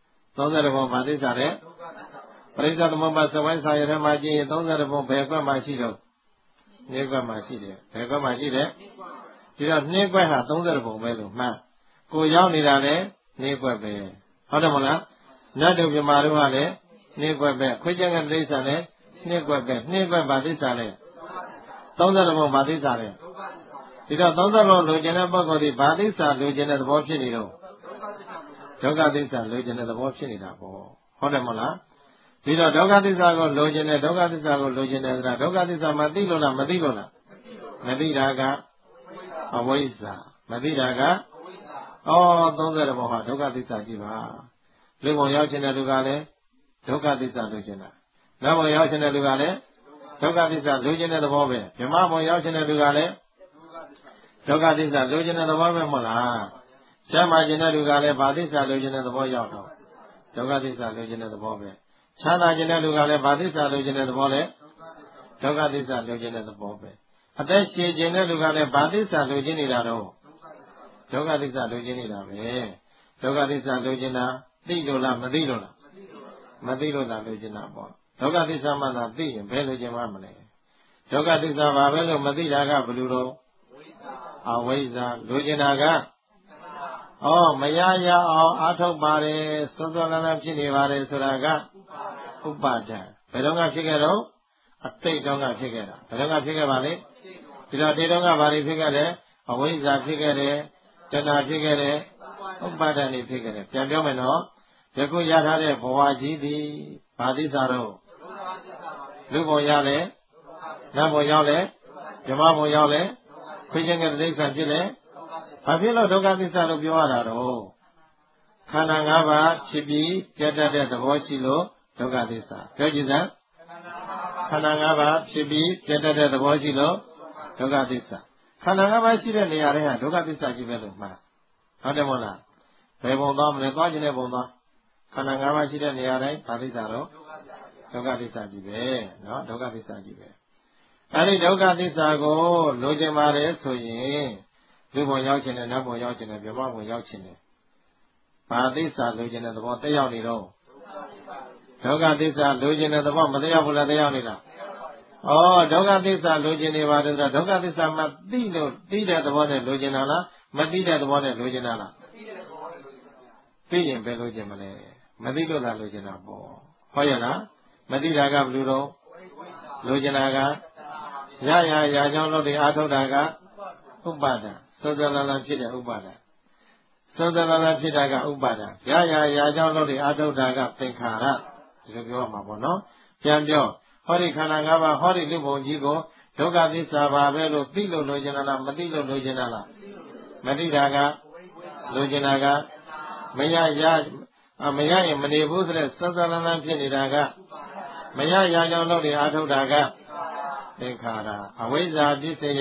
30ဘုံဘာသစ္စာလဲပရိစ္ဆေသမုပ္ပါသဝိုင်းစာရထဲမှာကြည့်ရင်30ဘုံဘယ်ကွက်မှရှိတော့နှင်းကွက်မှရှိတယ်ဘယ်ကွက်မှရှိတယ်ဒီတော့နှင်းကွက်ဟာ30ဘုံပဲလို့မှတ်ကိုရောက်နေတာလေနှင်းကွက်ပဲဟုတ်တယ်မလားနတ်တို့မြမာတို့ကလည်းနှင်းကွက်ပဲခွေးကျန်တဲ့တိစ္ဆာလည်းနှင်းကွက်ပဲနှင်းကွက်ဘာသစ္စာလဲ30ဘုံဘာသစ္စာလဲဒီတော့30ဘုံလိုချင်တဲ့ပုဂ္ဂိုလ်ဒီဘာသစ္စာလိုချင်တဲ့သဘောဖြစ်နေတော့ဒုက္ခသစ္စာလိုချင်တဲ့သဘောဖြစ်နေတာပေါ့ဟုတ်တယ်မဟုတ်လားဒီတော့ဒုက္ခသစ္စာကိုလိုချင်တဲ့ဒုက္ခသစ္စာကိုလိုချင်တယ်ဆိုတာဒုက္ခသစ္စာမသိလို့လားမသိလို့လားမသိတာကအဝိဇ္ဇာမသိတာက30ဘုံဟာဒုက္ခသစ္စာကြည့်ပါလူဘုံရောက်ချင်တဲ့လူကလည်းဒုက္ခသစ္စာလိုချင်တာနတ်ဘုံရောက်ချင်တဲ့လူကလည်းဒုက္ခသစ္စာလိုချင်တဲ့သဘောပဲမြမဘုံရောက်ချင်တဲ့လူကလည်းဒုက္ခသစ္စာလိုချင်တဲ့သဘောပဲမဟုတ်လားကျမ်းမာခြင်းတဲ့လူကလည်းဘာသစ္စာလိုချင်တဲ့သဘောရောက်တော့ဒုက္ခသစ္စာလိုချင်တဲ့သဘောပဲချမ်းသာခြင်းတဲ့လူကလည်းဘာသစ္စာလိုချင်တဲ့သဘောလဲဒုက္ခသစ္စာလိုချင်တဲ့သဘောပဲအသက်ရှင်ခြင်းတဲ့လူကလည်းဘာသစ္စာလိုချင်နေတာတော့ဒုက္ခသစ္စာလိုချင်နေတာပဲဒုက္ခသစ္စာလိုချင်တာသိလို့လားမသိလို့လားမသိလို့သာလိုချင်တာပေါ့ဒုက္ခသစ္စာမှသာသိရင်ဘယ်လိုချင်မှမလဲဒုက္ခသစ္စာဘာပဲလို့မသိတာကဘယ်လိုတော့အဝိဇ္ဇာလိုချင်တာကမရရအောင်အာထုတ်ပါတယ်စွန်းစွန်းလန်းလန်းဖြစ်နေပါတယ်ဆိုတာကဥပါဒံဘယ်တော့ကဖြစ်ခဲ့တော့အတိတ်တော့ကဖြစ်ခဲ့တာဘယ်တော့ကဖြစ်ခဲ့ပါလဲဒီတော့ဒီတော့ကဘာတွေဖြစ်ခဲ့လဲအဝိဇ္ဇာဖြစ်ခဲ့တယ်တဏှာဖြစ်ခဲ့တယ်ဥပါဒံတွေဖြစ်ခဲ့တယ်ပြန်ပြောမယ်နော်ယခုရထားတဲ့ဘဝကြီးသည်ဘာသစ္စာတော့လူဘုံရလဲနတ်ဘုံရောက်လဲဓမ္မဘုံရောက်လဲခွေးချင်းကတိဋ္ဌာန်ဖြစ်လဲဘာဖြစ်လို့ဒုက္ခသစ္စာလို့ပြောရတာတော့ခန္ဓာ၅ပါးဖြစ်ပြီးပြတ်တတ်တဲ့သဘောရှိလို့ဒုက္ခသစ္စာပြောကြည့်စမ်းခန္ဓာ၅ပါးဖြစ်ပြီးပြတ်တတ်တဲ့သဘောရှိလို့ဒုက္ခသစ္စာခန္ဓာ၅ပါးရှိတဲ့နေရာတိုင်းဟာဒုက္ခသစ္စာကြီးပဲလို့မှတ်ဟုတ်တယ်မဟုတ်လားဘယ်ဘုံသွားမလဲသွားခြင်းတဲ့ဘုံသွားခန္ဓာ၅ပါးရှိတဲ့နေရာတိုင်းဘာသစ္စာတော့ဒုက္ခသစ္စာကြီးပဲနော်ဒုက္ခသစ္စာကြီးပဲအဲဒီဒုက္ခသစ္စာကိုလိုချင်ပါတယ်ဆိုရင်လူဘုံရောက်ခြင်းနဲ့နတ်ဘုံရောက်ခြင်းနဲ့ဗြဟ္မဘုံရောက်ခြင်းနဲ့ဘာသစ္စာလိုချင်တဲ့သဘောတက်ရောက်နေတော့ဒုက္ခသစ္စာလိုချင်တဲ့သဘောမတက်ရောက်ဘူးလားတက်ရောက်နေလားဒုက္ခသစ္စာလိုချင်နေပါတယ်ဆိုတော့ဒုက္ခသစ္စာမသိလို့သိတဲ့သဘောနဲ့လိုချင်တာလားမသိတဲ့သဘောနဲ့လိုချင်တာလားသိရင်ပဲလိုချင်မလဲမသိလို့သာလိုချင်တာပေါ့ဟုတ်ရဲ့လားမသိတာကဘယ်လိုတော့လိုချင်တာကရကြောင်းလို့ဒီအာထုတ်တာကဥပါဒံစောစောလန်းဖြစ်တဲ့ဥပါဒံစောစောလန်းဖြစ်တာကဥပါဒံရကြောင်းလို့ဒီအာထုတ်တာကသင်္ခါရဒီလိုပြောမှာပေါ့နော်ပြန်ပြောဟောဒီခန္ဓာ၅ပါးဟောဒီလူပုံကြီးကိုဒုက္ခသစ္စာပါပဲလို့သိလို့လိုချင်တာလားမသိလို့လိုချင်တာလားမသိတာကလိုချင်တာကမရရင်မနေဘူးဆိုတဲ့စသလန်းဖြစ်နေတာကမရရကြောင့်လို့ဒီအာထုတ်တာကသင်္ခါရအဝိဇ္ဇာပစ္စယ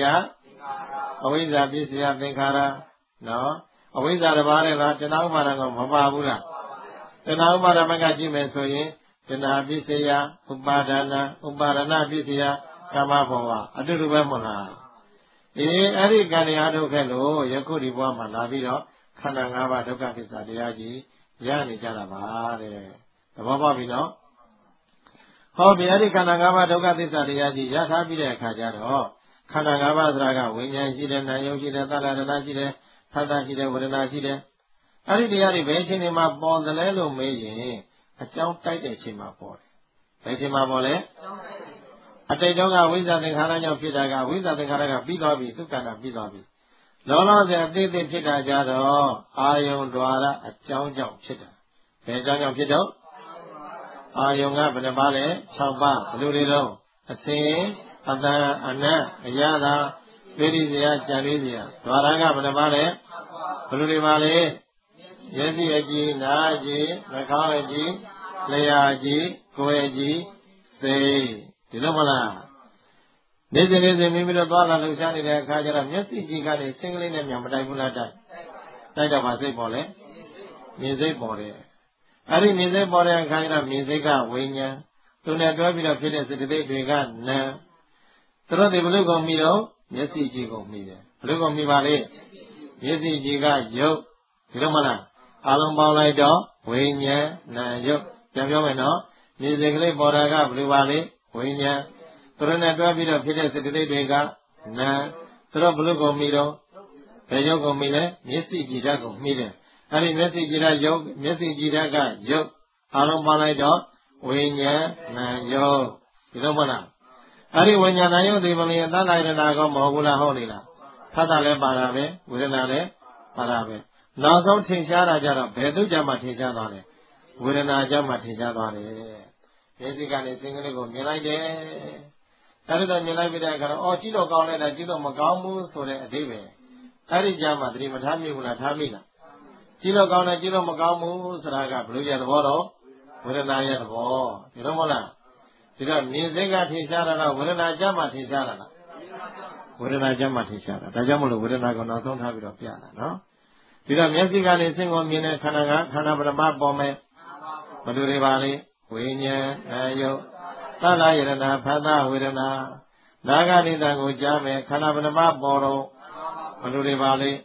သင်္ခါရနော်အဝိဇ္ဇာတစ်ပါးနဲ့လားတဏှာဥပါဒံကမပါဘူးလားတဏှာဥပါဒံကကြည့်မယ်ဆိုရင်တဏှာပစ္စယဥပါဒနာဥပါဒနာပစ္စယကာမဘဝအတူတူပဲမဟုတ်လားအဲ့ဒီကံတရားထုတ်ခဲ့လို့ယခုဒီဘဝမှာလာပြီးတော့ခန္ဓာ၅ပါးဒုက္ခသစ္စာတရားကြီးရနေကြတာပါတဲ့သဘောပေါက်ပြီနော်ဟောဒီအဲ့ဒီခန္ဓာ၅ပါးဒုက္ခသစ္စာတရားကြီးရထားပြီးတဲ့အခါကျတော့ခန္ဓာ၅ပါးဆိုတာကဝိညာဉ်ရှိတယ်နာယုံရှိတယ်သတ္တရဏရှိတယ်သတ္တရှိတယ်ဝေဒနာရှိတယ်အဲ့ဒီတရားတွေဘယ်အချိန်တွေမှာပေါ်သလဲလို့မေးရင်အကြောင်းတိုက်တဲ့အချိန်မှာပေါ်တယ်ဘယ်အချိန်မှာပေါ်လဲအတိတ်တုန်းကဝိဇ္ဇာသင်္ခါရကြောင့်ဖြစ်တာကဝိဇ္ဇာသင်္ခါရကပြီးသွားပြီသူကံကပြီးသွားပြီလောလောဆယ်အသေးသေးဖြစ်တာကြတော့အာယုံ द्वार အကြောင်းကြောင့်ဖြစ်တာဘယ်အကြောင်းကြောင့်ဖြစ်တော့အာယုံကဘယ်နှပါလဲ6ပါးဘယ်လိုတွေတော့အစင်အတန်အနတ်အရသာသိရိစရာကြံလေးစရာ द्वार ကဘယ်နှပါလဲဘယ်လိုတွေပါလဲမျက်စိအကြည့်နားအကြည့်နှာခေါင်းအကြည့်လျှာအကြည့်ကိုယ်အကြည့်စိတ်ဒီလိုမလားနေစဉ်မိမိတို့သွားလာလှူရှားနေတဲ့အခါကျတော့မျက်စိကြည့်ကနေစင်ကလေးနဲ့မြန်မတိုက်ဘူးလားတိုက်တော့ပါစိတ်ပေါ်လေမြင်စိတ်ပေါ်တယ်အဲ့ဒီမြင်စိတ်ပေါ်တဲ့အခါကျတော့မြင်စိတ်ကဝိညာဉ်သူနဲ့တွဲပြီးတော့ဖြစ်တဲ့စေတသိက်တွေကနာသူတို့ဒီဘလို့ကုန်ပြီးတော့မျက်စိကြည့်ကုန်ပြီးတယ်ဘလို့ကုန်ပြီးပါလေမျက်စိကြည့်ကရုပ်ဒီလိုမလားအလုံးပေါင်းလိုက်တော့ဝိညာဉ်နာယုတ်ပြန်ပြောမယ်နော်မြင်စိတ်ကလေးပေါ်တာကဘလို့ပါလေဝိညာဉ်သူတို့နဲ့တွဲပြီးတော့ဖြစ်တဲ့စေတသိက်တွေကနာသူတို့ဘလို့ကုန်ပြီးတော့ဘယ်ရုပ်ကုန်ပြီးလဲမျက်စိကြည့်တတ်ကုန်ပြီးတယ်အဲ့ဒီမျက်စိကြည့်တတ်ရုပ်မျက်စိကြည့်တတ်ကရုပ်အလုံးပေါင်းလိုက်တော့ဝိညာဉ်နာယုတ်ဒီလိုမလားအဲ့ဒီဝိညာဉ်နာယုတ်ဒီပလင်သတ္တရဏကောမဟုတ်ဘူးလားဟုတ်နေလားဖတ်တာလည်းပါတာပဲဝေဒနာလည်းပါတာပဲနောက်ဆုံးထင်ရှားတာကြတော့ဘယ်သူကြမှာထင်ရှားသွားလဲဝေဒနာကြမှာထင်ရှားသွားတယ်မျက်စိကနေစင်ကလေးကိုမြင်လိုက်တယ်အဲ့ဒီတော့မြင်လိုက်ပြီးတဲ့အခါတော့အော်ကြည့်တော့ကောင်းလိုက်တာကြည့်တော့မကောင်းဘူးဆိုတဲ့အဓိပ္ပာယ်အဲ့ဒီကြမှာသတိမထားမိဘူးလားထားမိလားကြည့်တော့ကောင်းတယ်ကြည့်တော့မကောင်းဘူးဆိုတာကဘယ်လိုရသဘောတော့ဝေဒနာရဲ့သဘောဒီလိုမဟုတ်လားဒီတော့မြင်စိတ်ကထင်ရှားတာတော့ဝေဒနာကြမှာထင်ရှားတာလားဝေဒနာကြမှာထင်ရှားတာဒါကြောင့်မလို့ဝေဒနာကိုနောက်ဆုံးထားပြီးတော့ပြတာနော်ဒီတော့မျက်စိကနေစင်ကိုမြင်တဲ့ခန္ဓာကခန္ဓာပရမပေါ်မယ်ဘယ်လိုတွေပါလဲဝိညာဉ်နာယုတ်သတ္တယရဏဖသဝေဒနာနာဂနိတံကိုကြားမယ်ခန္ဓာပရမပေါ်တော့ဘယ်လိုတွေပါလဲ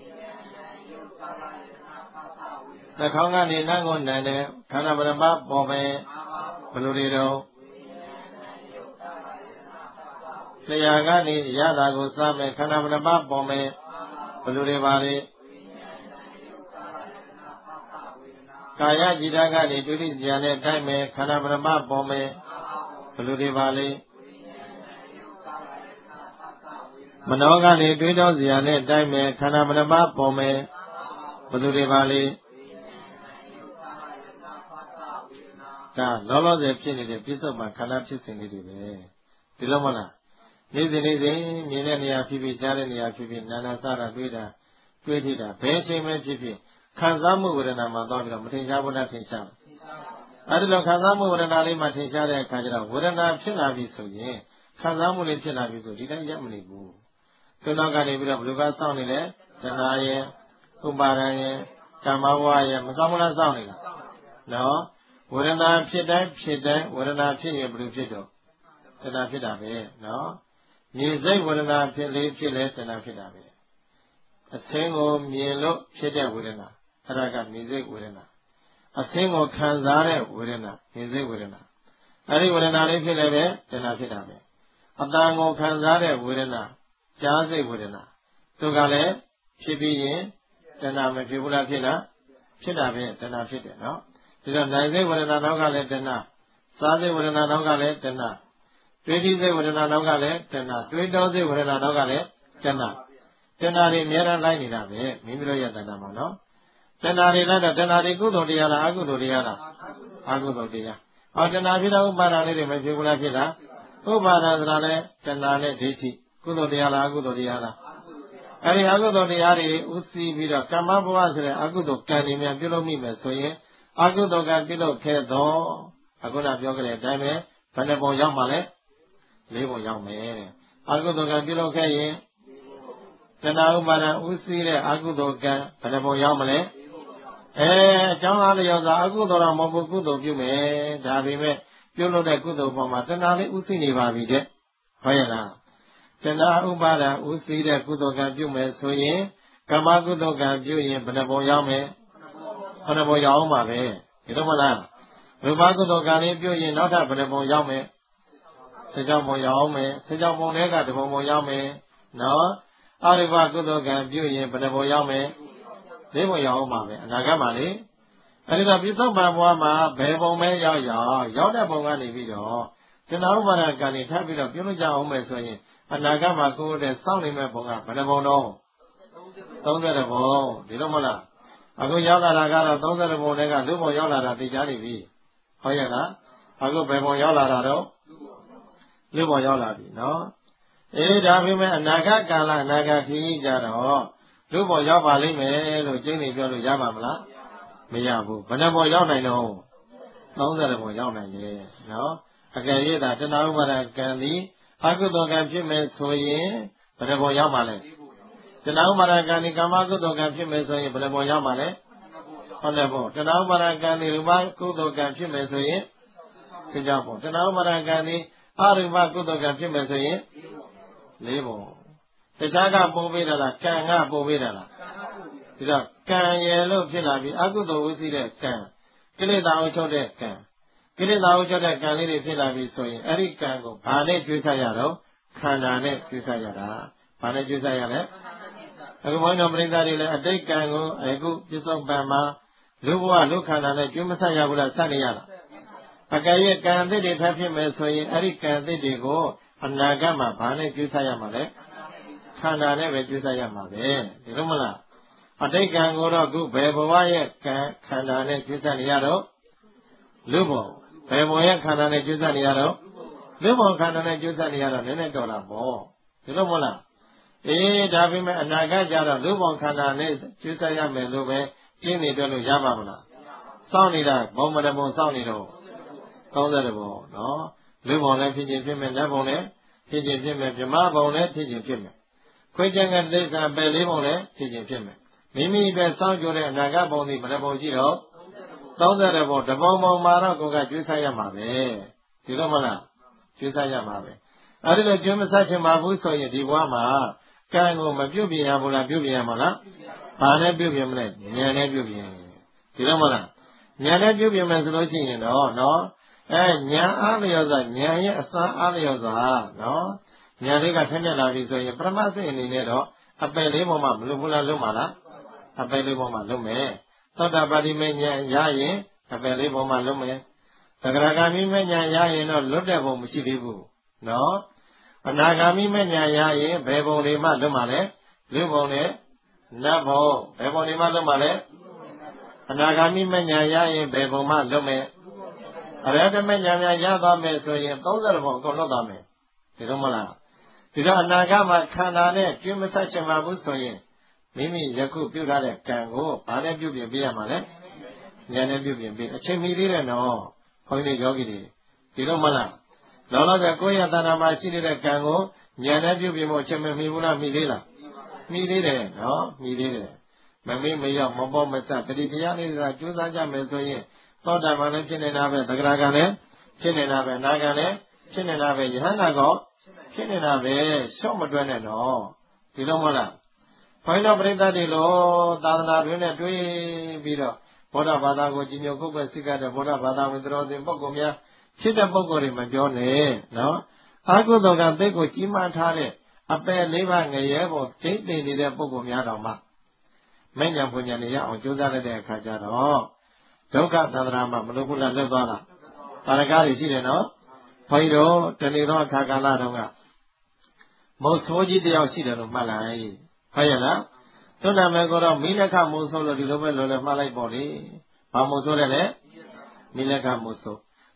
နှာခေါင်းကနေနားကိုနံတယ်ခန္ဓာပရမပေါ်မယ်ဘယ်လိုတွေတော့လျှာကနေရတာကိုစားမယ်ခန္ဓာပရမပေါ်မယ်ဘယ်လိုတွေပါလဲကာယจิตကနေတွေ့ထိဉာဏ်နဲ့တိုက်မယ်ခန္ဓာပရမပေါ်မယ်ဘယ်လိုတွေပါလဲမနောကနေတွေးတောဉာဏ်နဲ့တိုက်မယ်ခန္ဓာပရမပေါ်မယ်ဘယ်လိုတွေပါလဲဒါလောလောဆယ်ဖြစ်နေတဲ့ပြစ္ဆုတ်မှာခန္ဓာဖြစ်စဉ်လေးတွေပဲဒီလိုမလားနေ့စဉ်မြင်တဲ့နေရာဖြစ်ဖြစ်ကြားတဲ့နေရာဖြစ်ဖြစ်နာနာစတာတွေးထိတာဘယ်အချိန်မှဖြစ်ဖြစ်ခံစားမှုဝေဒနာမှာသွားပြီးတော့မထင်ရှားဘူးလားထင်ရှားအဲဒီလိုခံစားမှုဝေဒနာလေးမှာထင်ရှားတဲ့အခါကျတော့ဝေဒနာဖြစ်လာပြီဆိုရင်ခံစားမှုလေးဖြစ်လာပြီဆိုဒီတိုင်းရပ်မနေဘူးသူနောက်ကနေပြီးတော့ဘယ်လိုကစောင့်နေလဲတဏှာရဲ့ဥပါဒံရဲ့ကာမဘဝရဲ့မစောင့်မလားစောင့်နေတာနော်ဝေဒနာဖြစ်တိုင်းဝေဒနာဖြစ်ရင်ဘယ်လိုဖြစ်တော့တဏှာဖြစ်တာပဲနော်မြင်စိတ်ဝေဒနာဖြစ်လေတဏှာဖြစ်တာပဲအစင်းကိုမြင်လို့ဖြစ်တဲ့ဝေဒနာအဲ့ဒါကမြင်စိတ်ဝေဒနာအစင်းကိုခံစားတဲ့ဝေဒနာမြင်စိတ်ဝေဒနာအဲ့ဒီဝေဒနာလေးဖြစ်လည်းပဲတဏှာဖြစ်တာပဲအတန်ကိုခံစားတဲ့ဝေဒနာကြားစိတ်ဝေဒနာသူကလည်းဖြစ်ပြီးရင်တဏှာမဖြစ်ဘူးလားဖြစ်လားဖြစ်တာပဲတဏှာဖြစ်တယ်နော်ဒီတော့နိုင်စိတ်ဝေဒနာနောက်ကလည်းတဏှာစားစိတ်ဝေဒနာနောက်ကလည်းတဏှာတွေးတိစိတ်ဝေဒနာနောက်ကလည်းတဏှာတွေးတောစိတ်ဝေဒနာနောက်ကလည်းတဏှာတဏှာတွေအများအားလိုက်နေတာပဲမိမိတို့ရဲ့တဏှာမှာနော်တဏှာတွေလိုက်တော့တဏှာတွေကုသိုလ်တရားလားအကုသိုလ်တရားလားအကုသိုလ်တရားတဏှာဖြစ်တော့ဥပါဒာလေးတွေမဖြစ်ဘူးလားဖြစ်တာဥပါဒာဆိုတာလည်းတဏှာနဲ့ဒိဋ္ဌိကုသိုလ်တရားလားအကုသိုလ်တရားလားအဲဒီအကုသိုလ်တရားတွေဥသိပြီးတော့ကမ္မဘဝဆိုတဲ့အကုသိုလ်ကံတွေများပြုလုပ်မိမယ်ဆိုရင်အကုသိုလ်ကံပြုလုပ်ခဲ့တော့အခုနပြောကြတဲ့အတိုင်းပဲဘယ်နှပုံရောက်မှလဲ၄ပုံရောက်မယ်အကုသိုလ်ကံပြုလုပ်ခဲ့ရင်တဏှာဥပါဒံဥသိတဲ့အကုသိုလ်ကံဘယ်နှပုံရောက်မလဲအကြောင်းအားလျော်စွာအကုသိုလ်တော်မဟုတ်ဘူးကုသိုလ်ပြုမယ်ဒါပေမဲ့ပြုလုပ်တဲ့ကုသိုလ်ပေါ်မှာတဏှာလေးဥသိနေပါပြီတဲ့ဟုတ်ရဲ့လားတဏှာဥပါဒံဥသိတဲ့ကုသိုလ်ကံပြုမယ်ဆိုရင်ကမ္မကုသိုလ်ကံပြုရင်ဘယ်နှပုံရောက်မယ်ဘယ်နှပုံရောက်အောင်ပါပဲဒီလိုမလားရူပကုသိုလ်ကံလေးပြုရင်နောက်ထပ်ဘယ်နှပုံရောက်မယ်16ပုံရောက်အောင်မယ်16ပုံတွေကတပုံရောက်မယ်နော်အရူပကုသိုလ်ကံပြုရင်ဘယ်နှပုံရောက်မယ်၄ပုံရောက်အောင်ပါပဲအနာဂတ်မှာလေအဲဒီတော့ပြစ္ဆုတ်ပံဘဝမှာဘယ်ပုံပဲရောက်တဲ့ပုံကနေပြီးတော့တဏှာဥပါဒကံတွေထပ်ပြီးတော့ပြုလို့ကြအောင်မယ်ဆိုရင်အနာဂတ်မှာကိုယ်တဲ့စောင့်နေမဲ့ပုံကဘယ်နှပုံတော့30ပုံဒီလိုမလားအခုရောက်လာတာကတော့30ပုံတွေကလူပုံရောက်လာတာသိကြနေပြီဟုတ်ရဲ့လားအခုဘယ်ပုံရောက်လာတာတော့လူပုံရောက်လာပြီနော်ဒါပေမဲ့အနာဂတ်ကာလအနာဂတ်ခရီးကြတော့လူပုံရောက်ပါလိမ့်မယ်လို့ကျင်းနေပြောလို့ရပါမလားမရဘူးဘယ်နှပုံရောက်နိုင်တော့30ပုံရောက်နိုင်တယ်နော်အကယ်၍သာတဏှာဥပါဒကံသည်အကုသိုလ်ကံဖြစ်မယ်ဆိုရင်ဘယ်နှပုံရောက်ပါလဲတဏှာဥပါဒကံဒီကာမကုသိုလ်ကံဖြစ်မယ်ဆိုရင်ဘယ်နှပုံရောက်ပါလဲ9ပုံတဏှာဥပါဒကံဒီရူပကုသိုလ်ကံဖြစ်မယ်ဆိုရင်16ပုံတဏှာဥပါဒကံဒီအရူပကုသိုလ်ကံဖြစ်မယ်ဆိုရင်4ပုံတခြားကပုံပေးတာလားကံကပုံပေးတာလားဒီတော့ကံရယ်လို့ဖြစ်လာပြီးအကုသိုလ်ဝိသိတဲ့ကံကိလေသာအချုပ်တဲ့ကံကိလေသာအချုပ်တဲ့ကံလေးတွေဖြစ်လာပြီးဆိုရင်အဲ့ဒီကံကိုဘာနဲ့ကျွေးဆရတော့ခန္ဓာနဲ့ကျွေးဆရတာဘာနဲ့ကျွေးဆရလဲအခုဘုန်းတော်ပရိသတ်တွေလည်းအတိတ်ကံကိုအခုပြစ္ဆုတ်ပံမှာလူဘဝလူခန္ဓာနဲ့ကျွေးမဆရဘူးလားဆက်နေရလားအကယ်၍ကံအသစ်တွေထပ်ဖြစ်မယ်ဆိုရင်အဲ့ဒီကံအသစ်တွေကိုအနာဂတ်မှာဘာနဲ့ကျွေးဆရမှာလဲခန္ဓာနဲ့ပဲကျွေးဆရမှာပဲဒီလိုမလားအတိတ်ကံကိုတော့ခုဘယ်ဘဝရဲ့ကံခန္ဓာနဲ့ကျွေးဆနေရတော့လူဘဝဘယ်ဘဝရဲ့ခန္ဓာနဲ့ကျွေးဆနေရတော့လူဘဝခန္ဓာနဲ့ကျွေးဆနေရတော့နည်းနည်းတော်တာပေါ့ဒီလိုမဟုတ်လားဒါပေမဲ့အနာဂတ်ကျတော့လူဘဝခန္ဓာနဲ့ကျွေးဆရမယ်လို့ပဲကျင်းနေတယ်လို့ရပါမလားစောင့်နေတာဘုံမတဘုံစောင့်နေတော့30ဘုံနော်လူဘဝလည်းဖြစ်ခြင်းဖြစ်မယ်နတ်ဘုံလည်းဖြစ်ခြင်းဖြစ်မယ်ဗြဟ္မဘုံလည်းဖြစ်ခြင်းဖြစ်မယ်ခွင့်ကျန်တဲ့ဒိဋ္ဌာပယ်လေးဘုံလည်းဖြစ်ခြင်းဖြစ်မယ်မိမိအတွက်စောင့်ကြတဲ့အနာဂတ်ဘုံဒီဘယ်နှဘုံရှိတော့30ဘုံတဘုံမှာတော့ကိုယ်ကကျွေးဆရမှာပဲဒီလိုမလားကျွေးဆရမှာပဲအဲဒီလိုကျွေးမဆချင်ပါဘူးဆိုရင်ဒီဘဝမှာကံကိုမပြုတ်ပြင်ရဘူးလားပြုတ်ပြင်ရမှာလားဘာနဲ့ပြုတ်ပြင်မလဲဉာဏ်နဲ့ပြုတ်ပြင်ဒီလိုမလားဉာဏ်နဲ့ပြုတ်ပြင်မယ်ဆိုလို့ရှိရင်တော့နော်ဉာဏ်အားလျော်စွာဉာဏ်ရဲ့အစွမ်းအားလျော်စွာနော်ဉာဏ်လေးကထက်မြက်လာပြီဆိုရင်ပရမစိတ်အနေနဲ့တော့အပယ်လေးပေါ်မှာမလွတ်ဘူးလားလွတ်မှာလားအပယ်လေးပေါ်မှာလွတ်မယ်သောတာပတိမေဉာဏ်ရရင်အပယ်လေးပေါ်မှာလွတ်မယ်သဂရဂါမိမေဉာဏ်ရရင်တော့လွတ်တဲ့ဘုံမရှိသေးဘူးနော်အနာဂါမိမေဉာဏ်ရရင်ဘယ်ဘုံတွေမှလွတ်မှာလဲလူဘုံနဲ့နတ်ဘုံဘယ်ဘုံတွေမှလွတ်မှာလဲအနာဂါမိမေဉာဏ်ရရင်ဘယ်ဘုံမှလွတ်မယ်အရဟတမေဉာဏ်များရသွားမယ်ဆိုရင်30ဘုံအကုန်လွတ်သွားမယ်ဒီလိုမလားဒီတော့အနာဂတ်မှာခန္ဓာနဲ့ကျွေးမဆက်ချင်ပါဘူးဆိုရင်မိမိယခုပြုထားတဲ့ကံကိုဘာနဲ့ပြုပြင်ပေးရမှာလဲဉာဏ်နဲ့ပြုပြင်ပေးအချိန်မီသေးတယ်နော်ခွန်ကြီးယောဂီတွေဒီလိုမလားလောလောဆယ်ကိုယ့်ရဲ့တဏ္ဍာမှာရှိနေတဲ့ကံကိုဉာဏ်နဲ့ပြုပြင်ဖို့အချိန်မမီဘူးလားမီသေးလားမီသေးတယ်နော်မီသေးတယ်မမေ့မရောက်မပေါ်မဆတတိတရားလေးကကြိုးစားကြမယ်ဆိုရင်သောတာပန်လည်းဖြစ်နေတာပဲသဂရကံလည်းဖြစ်နေတာပဲအနာဂံလည်းဖြစ်နေတာပဲယဟန္တာကောဖြစ်နေတာပဲရှော့မတွဲနဲ့တော့ဒီလိုမလားဘုန်းတော်ပရိသတ်တွေလို့သာသနာတွင်နဲ့တွေ့ပြီးတော့ဗုဒ္ဓဘာသာကိုကြီးညိုကုတ်ပဲစိတ်ကတဲ့ဗုဒ္ဓဘာသာဝင်တော်စင်ပုဂ္ဂိုလ်များဖြစ်တဲ့ပုဂ္ဂိုလ်တွေမပြောနဲ့နော်အာဟုသောကသိကိုကြီးမားထားတဲ့အပယ်လေးပါးငရဲပေါ်ကျိတ်တင်နေတဲ့ပုဂ္ဂိုလ်များတော်မှာမဉ္ဇဉ်ပူညာနေရအောင်ကြိုးစားတဲ့အခါကျတော့ဒုက္ခသန္တရာမှာမလို့ဘူးလားလွတ်သွားတာပါရကားတွေရှိတယ်နော်ဘုန်းကြီးတို့တဏီတော်အခါကာလတုန်းကမုတ်ဆိုးကြီးတယောက်ရှိတယ်လို့မှတ်လိုက်ဟုတ်ရဲ့လားသူနာမည်ကတော့မိလက်ခမုတ်ဆိုးလို့ဒီလိုပဲလောလောမှတ်လိုက်ပေါ့လေဘာမုတ်ဆိုးလဲလဲမိလက်ခမုတ်ဆိုး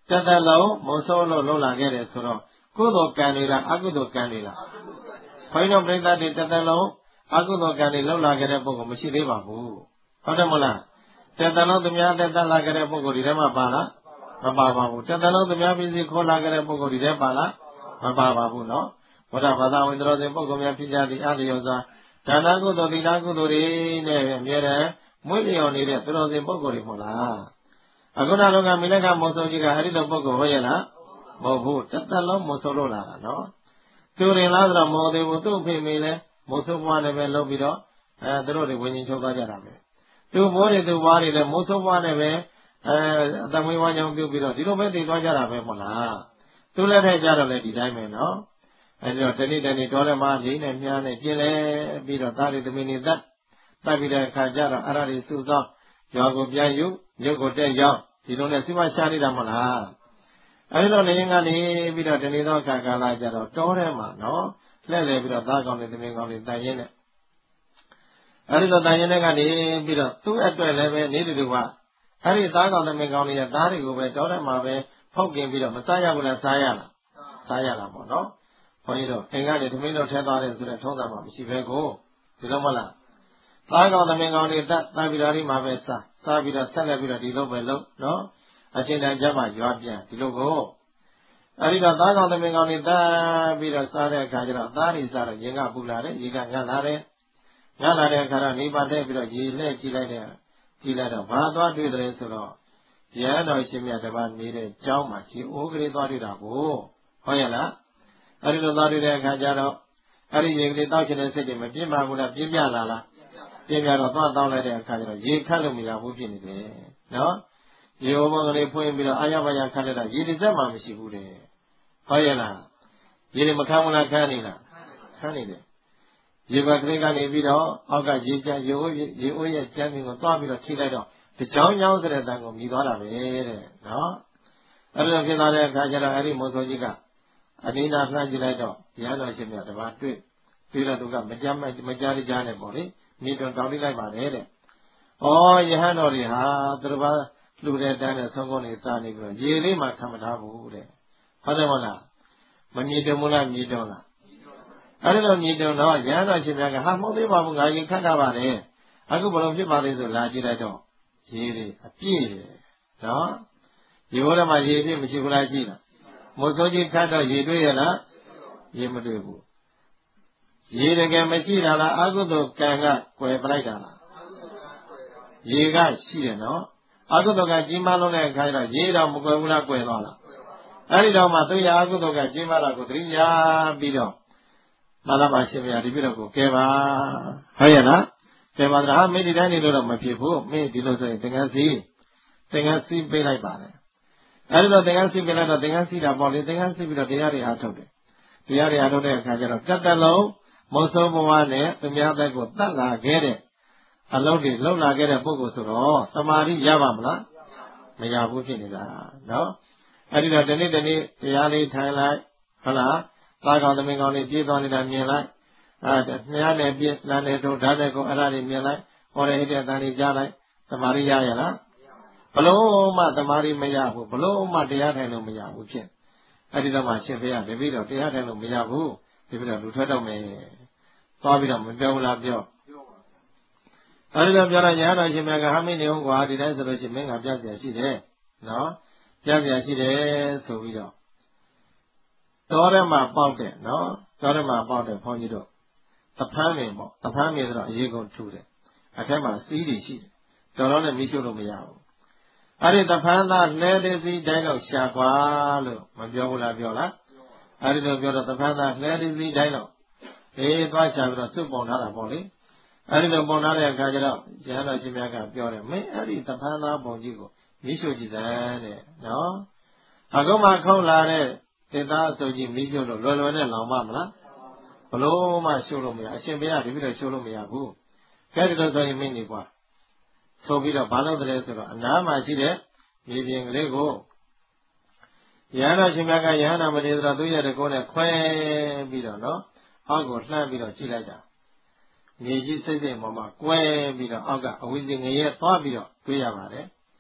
တက်တက်လုံးမဆိုးလို့လှုပ်လာခဲ့တယ်ဆိုတော့ကုသိုလ်ကံတွေလားအကုသိုလ်ကံတွေလားဘုန်းကြီးတို့ပြိဿတွေတက်တက်လုံးအကုသိုလ်ကံတွေလှုပ်လာခဲ့တဲ့ပုဂ္ဂိုလ်မရှိသေးပါဘူးဟုတ်တယ်မလားတက်တက်လုံးသူများတက်တက်လာခဲ့တဲ့ပုဂ္ဂိုလ်ဒီထဲမှာပါလားမပါပါဘူးတက်တက်လုံးသူများပြည်စီခေါ်လာခဲ့တဲ့ပုဂ္ဂိုလ်ဒီထဲပါလားမပါပါဘူးနော်ဘုရားဘာသာဝင်တော်စင်ပုဂ္ဂိုလ်များဖြစ်ကြသည့်အတ္တယောဇာဒါနကုသိုလ်သီလကုသိုလ်တွေနဲ့အမြဲတမ်းမွေးလျော်နေတဲ့သူတော်စင်ပုဂ္ဂိုလ်တွေမဟုတ်လားအခုနလောကမိလကမောဆိုကြီးကအဲ့ဒီလိုပုဂ္ဂိုလ်ဟုတ်ရဲ့လားမဟုတ်ဘူးတက်တက်လုံးမောဆိုလို့လာတာနော်သူရင်လားဆိုတော့မောသေးဘူးသူ့အဖေမေလဲမောဆိုဘွားနဲ့ပဲလုပ်ပြီးတော့သူတို့တွေဝิญဉ်ချုပ်သွားကြတာပဲသူဘိုးတွေသူဘွားတွေလည်းမောဆိုဘွားနဲ့ပဲအတမွေးဝါးကြောင်ပြုတ်ပြီးတော့ဒီလိုပဲတည်သွားကြတာပဲမဟုတ်လားသူလည်းထဲကြတော့လေဒီတိုင်းပဲနော်အဲဒီတော့တနေ့တော်ရမလေးနဲ့မြားနဲ့ကျင်းလဲပြီးတော့သားတွေသမီးတွေတက်ပြီးတဲ့အခါကျတော့အဲ့ဒါတွေစုသောရွာကိုပြန်ယူမြို့ကိုတက်ရောက်ဒီလိုနဲ့စိမရှာနေတာမဟုတ်လားအဲဒီတော့နေရင်ကနေပြီးတော့တနေ့သောအခါကာလကျတော့တောထဲမှာနော်လှည့်လည်ပြီးတော့သားကောင်းတွေသမီးကောင်းတွေတန်ရင်းနဲ့အဲဒီတော့တန်ရင်းနဲ့ကနေပြီးတော့သူ့အတွက်လည်းပဲနေတူကအဲဒီသားကောင်းသမီးကောင်းတွေရဲ့သားတွေကိုပဲတောထဲမှာပဲဖောက်กินပြီးတော့မစားရဘူးလားစားရလားစားရတာပေါ့နော်ဘုန်းကြီးတို့အင်္ဂါတွေသမီးတို့ထဲသွားတယ်ဆိုတဲ့ထုံးစံမှာမရှိပဲကိုဒီလိုမဟုတ်လားသားကောင်းသမီးကောင်းတွေတက်ပြီးတော့ဒီမှာပဲစားပြီးတော့ဆက်လက်ပြီးတော့ဒီလိုပဲလုပ်နော်အချိန်တန်ကြမှာရွာပြန်ဒီလိုကိုအဲဒီတော့သားကောင်းသမီးကောင်းတွေတက်ပြီးတော့စားတဲ့အခါကျတော့သားတွေစားတော့ရင်ကပူလာတယ်ရေကငတ်လာတယ်အခါတော့နေပါတဲ့ပြီးတော့ရေလှည့်ကြည့်လိုက်တော့ဘာသွားတွေ့တယ်ဆိုတော့ရဟန်းတော်ရှင်မြတ်တပါးနေတဲ့ကျောင်းမှာရှင်အိုးကလေးသွားတွေ့တာကိုဟုတ်ရဲ့လားအဲဒီလိုသွားတွေ့တဲ့အခါကျတော့အဲဒီရေကလေးတောက်ချင်တဲ့စိတ်တွေမပြင်းပါဘူးလားပြင်းပြလာလားပြင်းပြတော့သွားတောင်းလိုက်တဲ့အခါကျတော့ရေခတ်လို့မရဘူးဖြစ်နေတယ်နော်ရေအိုးမကလေးဖွင့်ပြီးတော့အာရပါရခတ်လိုက်တာရေတစ်စက်မှမရှိဘူးတဲ့ဟုတ်ရဲ့လားရေတွေမခမ်းဘူးလားခမ်းနေလားခမ်းနေတယ်ရေဘက်ကလေးကနေပြီးတော့အောက်ကရေချမ်းရေအိုးရဲ့ကျမ်းပြင်ကိုသွားပြီးတော့ထိလိုက်တော့တကြောင်ကြောင်ဆိုတဲ့တန်ကိုမြည်သွားတာပဲတဲ့နော်အဲ့လိုဖြစ်သွားတဲ့အခါကျတော့အဲ့ဒီမောဆိုကြီးကအနိနာလှမ်းကြည့်လိုက်တော့ရဟန်းတော်ရှင်မြတ်တပါးတွေ့တော့သူကမကြားနဲ့ပေါ့လေမိတော်တောင်းလိုက်ပါတယ်တဲ့ဩရဟန်းတော်တွေဟာသူတစ်ပါးလှူတဲ့တန်းနဲ့ဆုံးကုန်းနေစားနေပြီးတော့ရေလေးမှခံမထားဘူးတဲ့ဟုတ်တယ်မဟုတ်လားမမြည်တယ်မလားမြည်တော့လားအဲ့ဒီလိုမြည်တော့ရဟန်းတော်ရှင်မြတ်ကဟာမဟုတ်သေးပါဘူးငါရေခတ်တာပါတယ်အခုဘယ်လိုဖြစ်ပါလဲဆိုလာကြည့်လိုက်တော့ရေတွေအပြည့်တယ်နော်ရေဘောထဲမှာရေအပြည့်မရှိဘူးလားရှိလားမောစိုးကြီးခတ်တော့ရေတွေ့ရလားရေမတွေ့ဘူးရေတကယ်မရှိတာလားအကုသိုလ်ကံကကွယ်ပလိုက်တာလားရေကရှိတယ်နော်အကုသိုလ်ကကြီးမားလုံးတဲ့အခါကျတော့ရေတော့မကွယ်ဘူးလားကွယ်သွားလားအဲ့ဒီတော့မှသူရအကုသိုလ်ကကြီးမားတာကိုသတိရပြီးတော့မာလပါရှင်မြတ်ဒီပြတော့ကိုကဲပါဟုတ်ရဲ့လားကဲပါတော့မင်းဒီတိုင်းနေလို့တော့မဖြစ်ဘူးမင်းဒီလိုဆိုရင်သင်္ကန်းစီပေးလိုက်ပါတယ်အဲဒီတော့သင်္ကန်းစီပေးလိုက်တော့သင်္ကန်းစီတာပေါ့လေသင်္ကန်းစီပြီးတော့တရားတွေအားထုတ်တယ်တရားတွေအားထုတ်တဲ့အခါကျတော့တက်လုံးမုံဆုံးဘဝနဲ့သူများဘက်ကိုတတ်လာခဲ့တဲ့အလုံးတွေလှုပ်လာခဲ့တဲ့ပုဂ္ဂိုလ်ဆိုတော့သမာဓိရပါမလားမရဘူးဖြစ်နေတာနော်အဲဒီတော့ဒီနေ့တရားလေးထိုင်လိုက်ဟုတ်လားသားကောင်းသမီးကောင်းလေးပြေးသွားနေတာမြင်လိုက်မြားနဲ့ပြည့်လမ်းနဲ့တို့ဓာတ်နဲ့ကိုအဲ့ဒါတွေမြင်လိုက်ဟောတဲ့ဟိတဲ့အတန်လေးကြားလိုက်သမာဓိရရလားဘလို့မှသမာဓိမရဘူးဘလို့မှတရားထိုင်လို့မရဘူးဖြစ်အဲ့ဒီတော့မှရှင်ဖေရတပည့်တော်တရားထိုင်လို့မရဘူးဒီပြီးတော့လူထွက်တော့မယ်သွားပြီးတော့မပြောဘူးလားပြောအဲ့ဒီတော့ပြောတော့ညာတော်ရှင်မြတ်ကဟာမင်းနေဟုတ်ကွာဒီတိုင်းဆိုလို့ရှိရင်မင်းကပြပြရှိတယ်နော်ပြပြရှိတယ်ဆိုပြီးတော့တော်ထဲမှာပေါက်တယ်နော်တော်ထဲမှာပေါက်တယ်ဘုန်းကြီးတို့တဖမ်းမြင်ပေါ့တဖမ်းမြင်တော့အရေးကုန်ထူတယ်အထက်မှာစီးတွေရှိတယ်တော်တော်နဲ့မိရှုလို့မရဘူးအဲ့ဒီတဖမ်းသားလဲတဲ့စီးတိုင်းတော့ရှာကွာလို့မပြောဘူးလားပြောလားအဲ့ဒီလိုပြောတော့တဖမ်းသားလဲတဲ့စီးတိုင်းတော့သွားရှာပြီးတော့စွတ်ပုံထားတာပေါ့လေအဲ့ဒီလိုပုံထားတဲ့အခါကျတော့ရဟန်းတော်ရှင်မြတ်ကပြောတယ်မင်းအဲ့ဒီတဖမ်းသားပုံကြီးကိုမိရှုကြည့်တယ်တဲ့နော်အခုမှခုံလာတဲ့တေသားအစုပ်ကြီးမိရှုလို့လွယ်လွယ်နဲ့လောင်မလားဘလို့မှရှုလို့မရအရှင်ဘုရားဒီပြီးတော့ရှုလို့မရဘူးကဲဒီလိုဆိုရင်မင်းနေကွာဆိုပြီးတော့ဘာလို့တလဲဆိုတော့အနားမှာရှိတဲ့မြေပြင်ကလေးကိုရဟန်းတော်ရှင်မြတ်ကရဟန္တာမထေရသူရဲ့တကုန်းနဲ့ခွဲပြီးတော့နော်အောက်ကိုလှမ်းပြီးတော့ကြည့်လိုက်တာမြေကြီးစိတ်စိတ်ပေါ်မှာကွဲပြီးတော့အောက်ကအဝိဇ္ဇငရဲသွားပြီးတော့တွေးရပါတယ်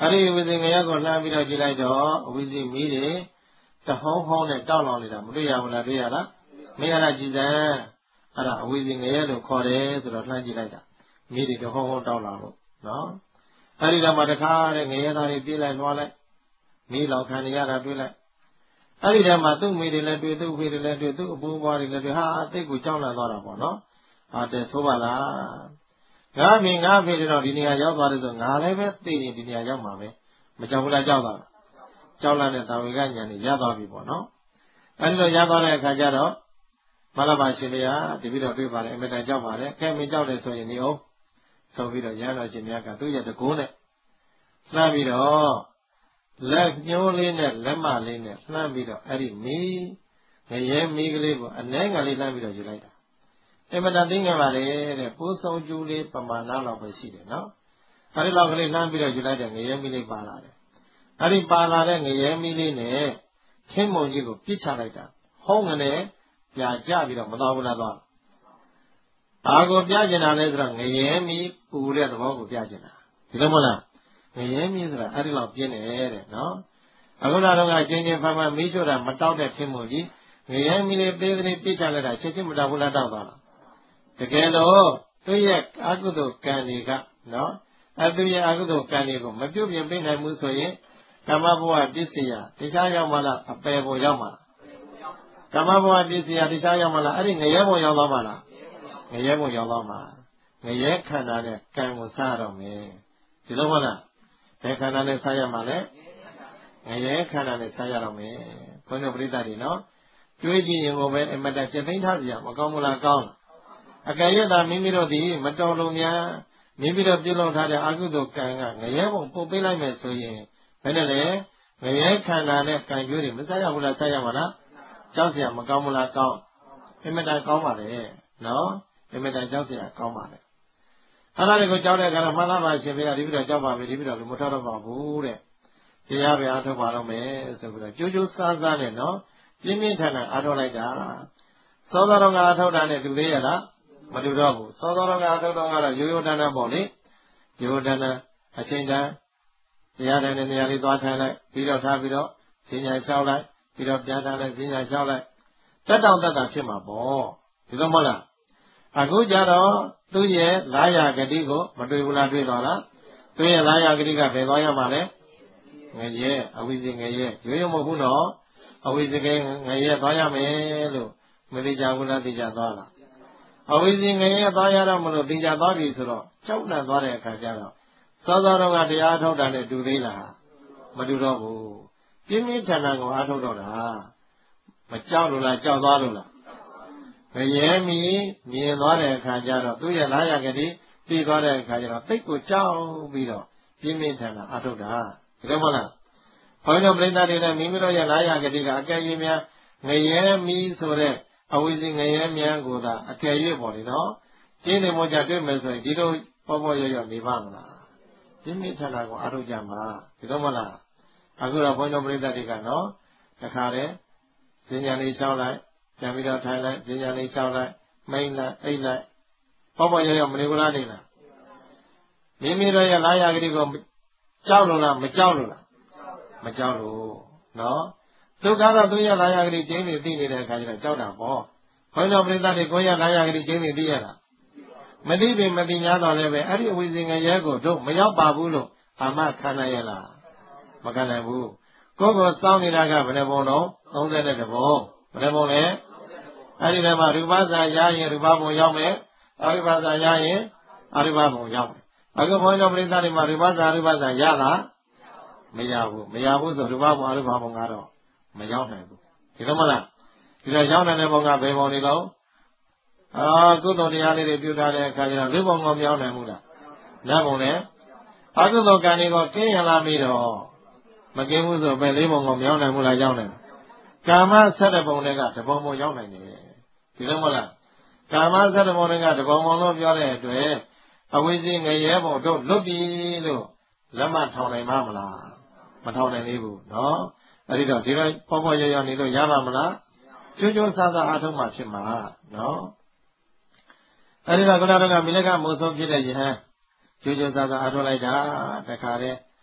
အဲဒီဝိဇင်ငရဲကိုလှမ်းပြီးတော့ကြည့်လိုက်တော့အဝိဇင်မီးတွေတဟုံးဟုံးနဲ့တောက်လောင်နေတာမတွေ့ရဘူးလားတွေ့ရလားမရတာကြည်စမ်းအဲ့ဒါအဝိဇင်ငရဲလို့ခေါ်တယ်ဆိုတော့လှမ်းကြည့်လိုက်တာမီးတွေတဟုံးဟုံးတောက်လောင်လို့နော်အဲဒီတော့မှတခါတဲ့ငရဲသားတွေပြေးလိုက်လွှားလိုက်မီးလောင်ခံနေရတာတွေ့လိုက်အဲ့ဒီတည်းမှာသူ့မိတွေလည်းတွေ့သူ့ဖေတွေလည်းတွေ့သူ့အဖိုးဘွားတွေလည်းတွေ့ဟာတိတ်ကိုကြောက်လန့်သွားတာပေါ့နော်ဟာတဲ့ဆိုပါလားငါမိငါဖေတွေတော့ဒီနေရာရောက်သွားတယ်ဆိုငါလည်းပဲသိရင်ဒီနေရာရောက်မှာပဲမကြောက်ဘူးလားကြောက်တာကြောက်လန့်တဲ့တာဝေကဉာဏ်တွေရသွားပြီပေါ့နော်အဲ့ဒီလိုရသွားတဲ့အခါကျတော့မလဘာရှင်ဗျာတပည့်တော်တွေ့ပါတယ်အမေတန်ကြောက်ပါတယ်ကဲမင်းကြောက်တယ်ဆိုရင်ဒီအောင်ဆိုပြီးတော့ရဟန်းတော်ရှင်မြတ်ကသူ့ရဲ့တကုန်းနဲ့လှမ်းပြီးတော့လက်ညှိုးလေးနဲ့လက်မလေးနဲ့လှမ်းပြီးတော့အဲ့ဒီမီးငရဲမီးကလေးကိုအနှဲငယ်လေးလှမ်းပြီးတော့ယူလိုက်တာအမတန်သိငယ်ပါလေတဲ့ပိုးဆုံးကျူးလေးပမာဏလောက်ပဲရှိတယ်နော်အဲ့ဒီလောက်ကလေးလှမ်းပြီးတော့ယူလိုက်တဲ့ငရဲမီးလေးပါလာတယ်အဲ့ဒီပါလာတဲ့ငရဲမီးလေးနဲ့ချင်းမုံကြီးကိုပြစ်ချလိုက်တာဟုံးငနဲ့ပြာကျပြီးတော့မတော်ဘူးလားသွားဘာကိုပြကျင်တာလဲဆိုတော့ငရဲမီးပူတဲ့သဘောကိုပြကျင်တာဒီလိုမဟုတ်လားငရဲမီးဆိုတာအဲ့ဒီလောက်ပြင်းတယ်တဲ့နော်အခုနောက်တော့ကချင်းချင်းဖမ်းဖမ်းမီးရှို့တာမတောက်တဲ့ချင်းမုံကြီးငရဲမီးလေးသေးသေးပြစ်ချလိုက်တာချက်ချင်းမတောက်ဘူးလားတောက်သွားလားတကယ်လို့သူ့ရဲ့အကုသိုလ်ကံတွေကနော်သူရဲ့အကုသိုလ်ကံတွေကိုမပြုတ်ပြင်ပေးနိုင်ဘူးဆိုရင်ကမ္မဘဝပစ္စယတရားရောက်မှလားအပယ်ကိုရောက်မှလားကမ္မဘဝပစ္စယတရားရောက်မှလားအဲ့ဒီငရဲဘုံရောက်သွားမှလားငရဲဘုံရောက်သွားမှငရဲခန္ဓာနဲ့ကံကိုစားတော့မယ်ဒီလိုမဟုတ်လားဘယ်ခန္ဓာနဲ့စားရမှာလဲငရဲခန္ဓာနဲ့စားရတော့မယ်ဘုန်းတော်ပရိသတ်တွေနော်တွေးကြည့်ရင်ကိုပဲအမတန်ကျက်သိမ်းထားကြရမကောင်းဘူးလားကောင်းလားအကယ်၍သာမိမိတို့သည်မတော်လို့များမိမိတို့ပြုလုပ်ထားတဲ့အကုသိုလ်ကံကငရဲဘုံပို့ပေးလိုက်မယ်ဆိုရင်ဘယ်နဲ့လဲငရဲခန္ဓာနဲ့ကံကြွေးတွေမစားရဘူးလားစားရမှာလားကြောက်เสียမကောင်းဘူးလားကောင်းအမတန်ကောင်းပါလေနော်အမတန်ကြောက်เสียကောင်းပါလေအဲ့ဒါတွေကိုကြောက်တဲ့အခါတော့မှန်လားပါရှင်ဗျာဒီပြီးတော့ကြောက်ပါပြီဒီပြီးတော့လူမထောက်တော့ပါဘူးတဲ့တရားပဲအားထုတ်ပါတော့မယ်ဆိုပြီးတော့ကြိုးကြိုးစားစားနဲ့နော်ပြင်းပြင်းထန်ထန်အားထုတ်လိုက်တာသောသောတော်ကအားထုတ်တာနဲ့တူသေးရလားမတူတော့ဘူးသောသောတော်ကအထုတ်တော်ကတော့ရိုးရိုးတန်းတန်းပေါ့လေရိုးရိုးတန်းတန်းအချိန်တန်းတရားတိုင်းနဲ့နေရာလေးသွားထိုင်လိုက်ပြီးတော့ထားပြီးတော့ဈဉ္ညာလျှောက်လိုက်ပြီးတော့ပြန်ထားလိုက်ဈဉ္ညာလျှောက်လိုက်တက်တောင့်တက်တာဖြစ်မှာပေါ့ဒီလိုမဟုတ်လားအခုကြတော့သူ့ရဲ့လာရဂတိကိုမတွေ့ဘူးလားတွေ့တော့လားသူ့ရဲ့လာရဂတိကဘယ်သွားရမှာလဲငရဲအဝိဇ္ဇငရဲရိုးရိုးမဟုတ်ဘူးနော်အဝိဇ္ဇငရဲသွားရမယ်လို့မသိကြဘူးလားသိကြသွားလားအဝိဇ္ဇငရဲသွားရတော့မလို့သိကြသွားပြီဆိုတော့ကြောက်လန့်သွားတဲ့အခါကျတော့သောသောတော်ကတရားထုတ်တာနဲ့တူသေးလားမတူတော့ဘူးပြင်းပြင်းထန်ထန်ကိုအားထုတ်တော့တာမကြောက်လို့လားကြောက်သွားလို့လားငရဲမီမြင်သွားတဲ့အခါကျတော့သူ့ရဲ့လာရကတိသိသွားတဲ့အခါကျတော့သိကိုကြောက်ပြီးတော့ပြင်းပြင်းထန်ထန်အားထုတ်တာဒီလိုမဟုတ်လားဘုန်းတော်ပြိဿတွေနဲ့မိမိတို့ရဲ့လာရကတိကအကယ်၍များငရဲမီဆိုတဲ့အဝိဇ္ဇငရဲမြန်ကိုသာအကယ်၍ပေါ်တယ်နော်ကျင်းနေမို့ကြတွေ့မယ်ဆိုရင်ဒီလိုပေါ်ပေါ်ရရနေပါမလားပြင်းပြင်းထန်ထန်ကိုအားထုတ်ကြမှာဒီလိုမဟုတ်လားအခုတော့ဘုန်းတော်ပြိဿတွေကနော်တခါတည်းဈဉ္ညာလေးလျှောက်လိုက်ပြန်ပြီးတော့ထိုင်လိုက်ဈဉ္ညာလေးလျှောက်လိုက်မိန်လိုက်အိတ်လိုက်ပေါ်ပေါ်ရရမနေဘူးလားနေလားမိမိတို့ရဲ့လာရကတိကိုကြောက်လို့လားမကြောက်လို့လားမကြောက်လို့နော်ဒုက္ခတော့သူရလာရကလေးကျင်းနေသိနေတဲ့အခါကျတော့ကြောက်တာပေါ့ဘုန်းတော်ပရိသတ်တွေကိုရလာရကလေးကျင်းနေသိရတာမသိပင်မသိများတော့လည်းပဲအဲ့ဒီအဝိဇ္ဇငရဲကိုတို့မရောက်ပါဘူးလို့အာမခံနိုင်ရလားမခံနိုင်ဘူးကိုယ်ကိုစောင့်နေတာကဘယ်နှဘုံတော့32ဘုံဘယ်နှဘုံလဲအဲ့ဒီထဲမှာရူပဇာရရင်ရူပဘုံရောက်မယ်အရူပဇာရရင်အရူပဘုံရောက်မယ်အခုဘုန်းတော်ပရိသတ်တွေမှာရူပဇာရလားမရဘူးဆိုရူပဘုံအရူပဘုံကတော့မရောက်နိုင်ဘူးဒီလိုမလားဒီတော့ရောက်နိုင်တဲ့ဘုံကဘယ်ဘုံတွေတော့ကုသိုလ်တရားလေးတွေပြုထားတဲ့အခါကျတော့လေးဘုံကမရောက်နိုင်ဘူးလားနတ်ဘုံနဲ့အကုသိုလ်ကံတွေကိုကင်းရလားပြီးတော့မကင်းဘူးဆိုပဲလေးဘုံကမရောက်နိုင်ဘူးလားရောက်နိုင်တယ်ကာမ7ဘုံတွေကတဘုံဘုံရောက်နိုင်တယ်ဒီလိုမလားကာမ7ဘုံတွေကတဘုံဘုံလို့ပြောတဲ့အတွက်အဝိဇ္ဇငရဲဘုံတို့လွတ်ပြီလို့လက်မထောင်နိုင်ပါမလားမထောင်နိုင်သေးဘူးနော်အဲ့ဒီတော့ဒီလိုပေါ်ပေါ်ရရနေလို့ရပါမလားကျွန်းကျွန်းဆာဆာအားထုတ်မှဖြစ်မှာနော်အဲ့ဒီတော့ခုနကမိလကမိုးဆုံးဖြစ်တဲ့ယဟန်ကျွန်းကျွန်းဆာဆာအားထုတ်လိုက်တာတခါတည်း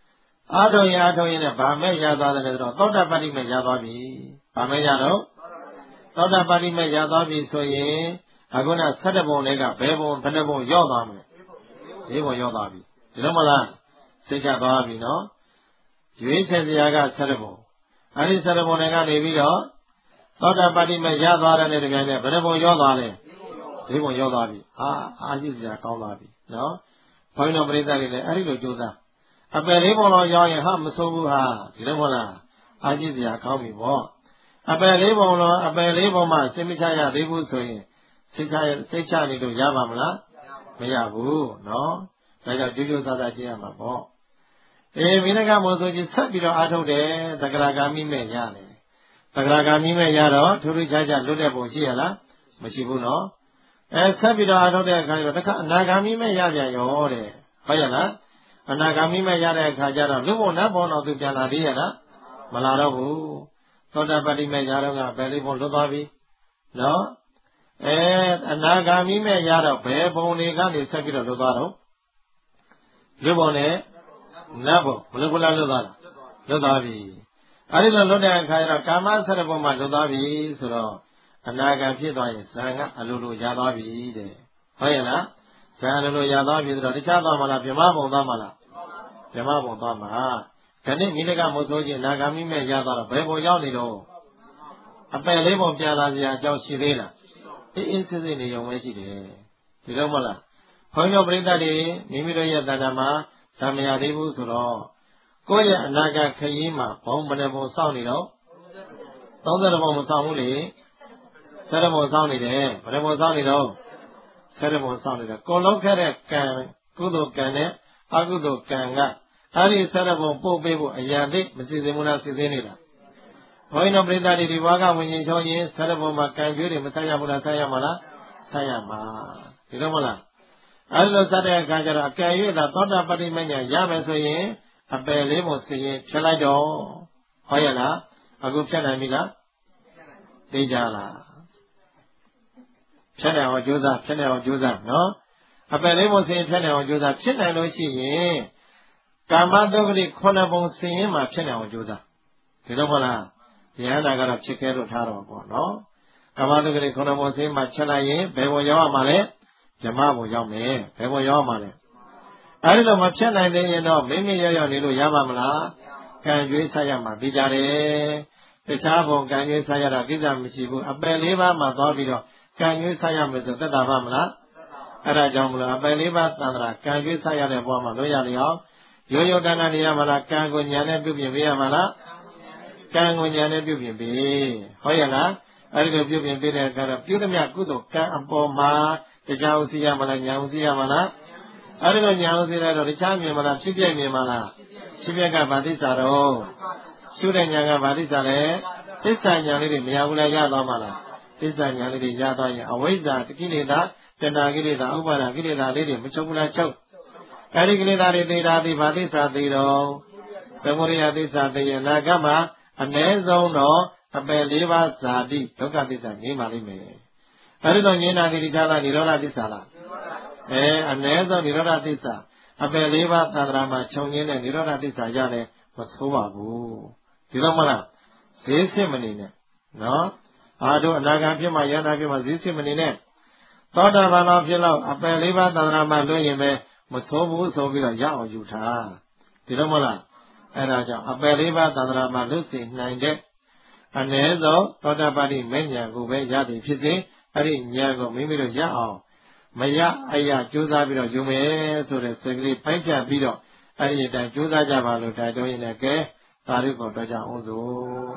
အာထုံရင်နဲ့ဗာမဲ့ရသွားတယ်ဆိုတော့သောတာပတ္တိမဲ့ရသွားပြီဗာမဲ့ရတော့သောတာပတ္တိမဲ့ရသွားပြီဆိုရင်အခုန17ပုံလေးကဘယ်ပုံဘယ်နှပုံရောက်သွားမလဲ4ပုံရောက်သွားပြီဒီလိုမလားသိချသွားပြီနော်ရွေးချယ်စရာက17ပုံအဲဒီ17ပုံတွေကနေပြီးတော့သောတာပတ္တိမဲ့ရသွားတဲ့တကယ်နဲ့ဘယ်နှပုံရောက်သွားလဲ4ပုံရောက်သွားပြီအာရှိစရာကောင်းသွားပြီနော်ဘုန်းကြီးတို့ပရိသတ်တွေလည်းအဲ့ဒီလိုကြိုးစားအပယ်4ပုံလောက်ရောက်ရင်မဆိုးဘူးဟာဒီလိုမဟုတ်လားအာရှိစရာကောင်းပြီပေါ့အပယ်4ပုံလောက်အပယ်4ပုံမှစိတ်မချရသေးဘူးဆိုရင်စိတ်ချနေလို့ရပါမလားမရဘူးနော်ဒါကြောင့်ကြိုးကြိုးစားစားကြည့်ရမှာပေါ့မိနကမို့ဆိုကြီးဆက်ပြီးတော့အားထုတ်တယ်သက္ကရာဂ ामि မဲ့ရတယ်သက္ကရာဂ ामि မဲ့ရတော့ထူးထူးခြားခြားလွတ်တဲ့ပုံရှိရလားမရှိဘူးနော်ဆက်ပြီးတော့အားထုတ်တဲ့အခါကျတော့တခါအနာဂ ामि မဲ့ရပြန်ရောတဲ့ဟုတ်ရလားအနာဂ ामि မဲ့ရတဲ့အခါကျတော့လူဘုံနတ်ဘုံတော်သူပြန်လာသေးရလားမလာတော့ဘူးသောတာပတ္တိမဲ့ရတော့ကဘယ်လေးဘုံလွတ်သွားပြီနော်အနာဂ ामि မဲ့ရတော့ဘယ်ဘုံတွေကနေဆက်ပြီးတော့လွတ်သွားတော့လူဘုံနဲ့နတ်ဘုံဘယ်လိုလွတ်သွားတာလွတ်သွားပြီအဲဒီလိုလွတ်တဲ့အခါကျတော့ကာမ17ဘုံမှာလွတ်သွားပြီဆိုတော့အနာဂတ်ဖြစ်သွားရင်ဇံကအလိုလိုရသွားပြီတဲ့ဟုတ်ရဲ့လားဇံအလိုလိုရသွားပြီဆိုတော့တခြားသွားမလားဗြဟ္မဘုံသွားမလားဗြဟ္မဘုံသွားမှာဒီနေ့မိနကမို့ဆိုချင်းနာဂ ामि မဲ့ရသွားတော့ဘယ်ဘုံရောက်နေတော့အပယ်4ဘုံပြန်လာစရာအကြောင်းရှိသေးလားအေးစစ်စစ်နေရုံပဲရှိတယ်ဒီလိုမလားဘုန်းကြီးပရိသတ်တွေမိမိတို့ရဲ့တဏ္ဍာမှာဇံမရသေးဘူးဆိုတော့ကိုယ့်ရဲ့အနာဂတ်ခရီးမှာဘုံဘယ်နှဘုံစောင့်နေတော့30ဘုံမစောင့်ဘူးလေ17ဘုံစောင့်နေတယ်ဘယ်နှဘုံစောင့်နေတော့17ဘုံစောင့်နေတယ်ကိုလုံးခဲ့တဲ့ကံကုသိုလ်ကံနဲ့အကုသိုလ်ကံကအဲဒီ17ဘုံပို့ပေးဖို့အရန်သိမစီစဉ်ဘူးလားစီစဉ်နေတာဘုန်းကြီးတို့ပရိသတ်တွေဒီဘဝကဝิญဉ်ချောရင်17ဘုံမှာကံကြွေးတွေမဆက်ရဘူးလားဆက်ရမှာလားဆက်ရမှာဒီလိုမလားအဲဒီလိုဆက်တဲ့အခါကျတော့အကယ်၍သာသောတာပတ္တိမဉ္ဇဉ်ရမယ်ဆိုရင်အပယ်4ပုံစီရင်ဖြတ်လိုက်တော့ဟုတ်ရဲ့လားအခုဖြတ်နိုင်ပြီလားသိကြလားဖြတ်နိုင်အောင်ကြိုးစားဖြတ်နိုင်အောင်ကြိုးစားနော်အပယ်4ပုံစီရင်ဖြတ်နိုင်အောင်ကြိုးစားဖြစ်နိုင်လို့ရှိရင်ကာမတုဂ္ဂတိ9ပုံစီရင်မှဖြစ်နိုင်အောင်ကြိုးစားဒီလိုမဟုတ်လားဉာဏ်နာကတော့ဖြစ်ခဲ့လို့ထားတော့ပေါ့နော်ကာမတုဂ္ဂတိ9ပုံစီရင်မှချက်လိုက်ရင်ဘယ်ပုံရောက်ရမှာလဲဓမ္မဘုံရောက်မယ်ဘယ်ဘုံရောက်မှာလဲအဲဒီလိုမဖြတ်နိုင်သေးရင်တော့မိမိရောက်နေလို့ရပါမလားကံကြွေးဆက်ရမှာသိကြတယ်တခြားဘုံကံကြွေးဆက်ရတာကိစ္စမရှိဘူးအပယ်4ပါးမှသွားပြီးတော့ကံကြွေးဆက်ရမယ်ဆိုသက်တာပါမလားအဲဒါကြောင့်မလို့အပယ်4ပါးသံဃာကံကြွေးဆက်ရတဲ့ဘဝမှာလွတ်ရလျောက်ရိုးရိုးတဏ္ဍနေရမလားကံကိုညာနဲ့ပြုပြင်ပေးရမလားကံကိုညာနဲ့ပြုပြင်ပေးဟုတ်ရဲ့လားအဲဒီလိုပြုပြင်ပေးတဲ့အခါတော့ပြုသမျှကုသိုလ်ကံအပေါ်မှာတရားဥသိရမလားညာဥသိရမလားအဲဒီလိုညာဥသိရတော့တခြားမြင်မလားဖြစ်ပြမြင်မလားဖြစ်ပြကဗာတိစ္ဆာတော့ရှုတဲ့ညာကဗာတိစ္ဆာလဲသစ္စာညာလေးတွေမရဘူးလားရသွားမှာလားသစ္စာညာလေးတွေရသွားရင်အဝိဇ္ဇာတကိလေသာတဏှာကိလေသာဥပါဒကိလေသာလေးတွေမချုပ်ဘူးလားချုပ်အဲဒီကိလေသာတွေသိတာဒီဗာတိစ္ဆာသိတော့သမုဒယသစ္စာသိရင်နာကမှာအ ਨੇ ဆုံးတော့အပယ်4ပါးဇာတိဒုက္ခသစ္စာငြိမ်းပါလိမ့်မယ်အဲဒီတော့ငြိမ်းတာဒီခြားလားនិရောဓသစ္စာလားအ ਨੇ ဆုံးនិရောဓသစ္စာအပယ်4ပါးသံဃာမှာခြုံငင်းတဲ့និရောဓသစ္စာရတယ်မဆိုးပါဘူးဒီတော့မလားဈေးစစ်မနေနဲ့နော်တို့အနာဂတ်ဖြစ်မှယန္တာဖြစ်မှဈေးစစ်မနေနဲ့သောတာပန်တော်ဖြစ်တော့အပယ်4ပါးသံဃာမှာလွှင့်ရင်ပဲမဆိုးဘူးဆိုပြီးတော့ရအောင်ယူထားဒီတော့မလားအဲဒါကြောင့်အပယ်4ပါးသံဃာမှာလွတ်စေနိုင်တဲ့အနည်းဆုံးသောတာပတ္တိမဲ့ဉာဏ်ကိုပဲရသည်ဖြစ်စေအဲ့ဒီဉာဏ်ကိုမိမိတို့ရအောင်မရအရာကြိုးစားပြီးတော့ယူမယ်ဆိုတဲ့စိတ်ကလေးပိုက်ပြပြီးတော့အဲ့ဒီအတိုင်းကြိုးစားကြပါလို့တိုက်တွန်းရင်လည်းကဲသာဓုကိုတော့ကြအောင်စို့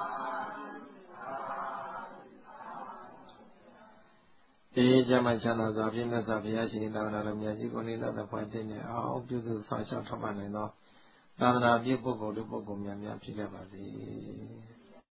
ဒီကျမ်းမှချမ်းသာစွာဖြင့်မြတ်စွာဘုရားရှင်သာသနာတော်မြတ်ကြီးကိုနေတဲ့ဘဝတည်းနဲ့အောင်ပြုစုဆောင်ရှောက်ထောက်ပံ့နိုင်သောသာသနာပြုပုဂ္ဂိုလ်တို့ပုဂ္ဂိုလ်များများဖြစ်ကြပါစေ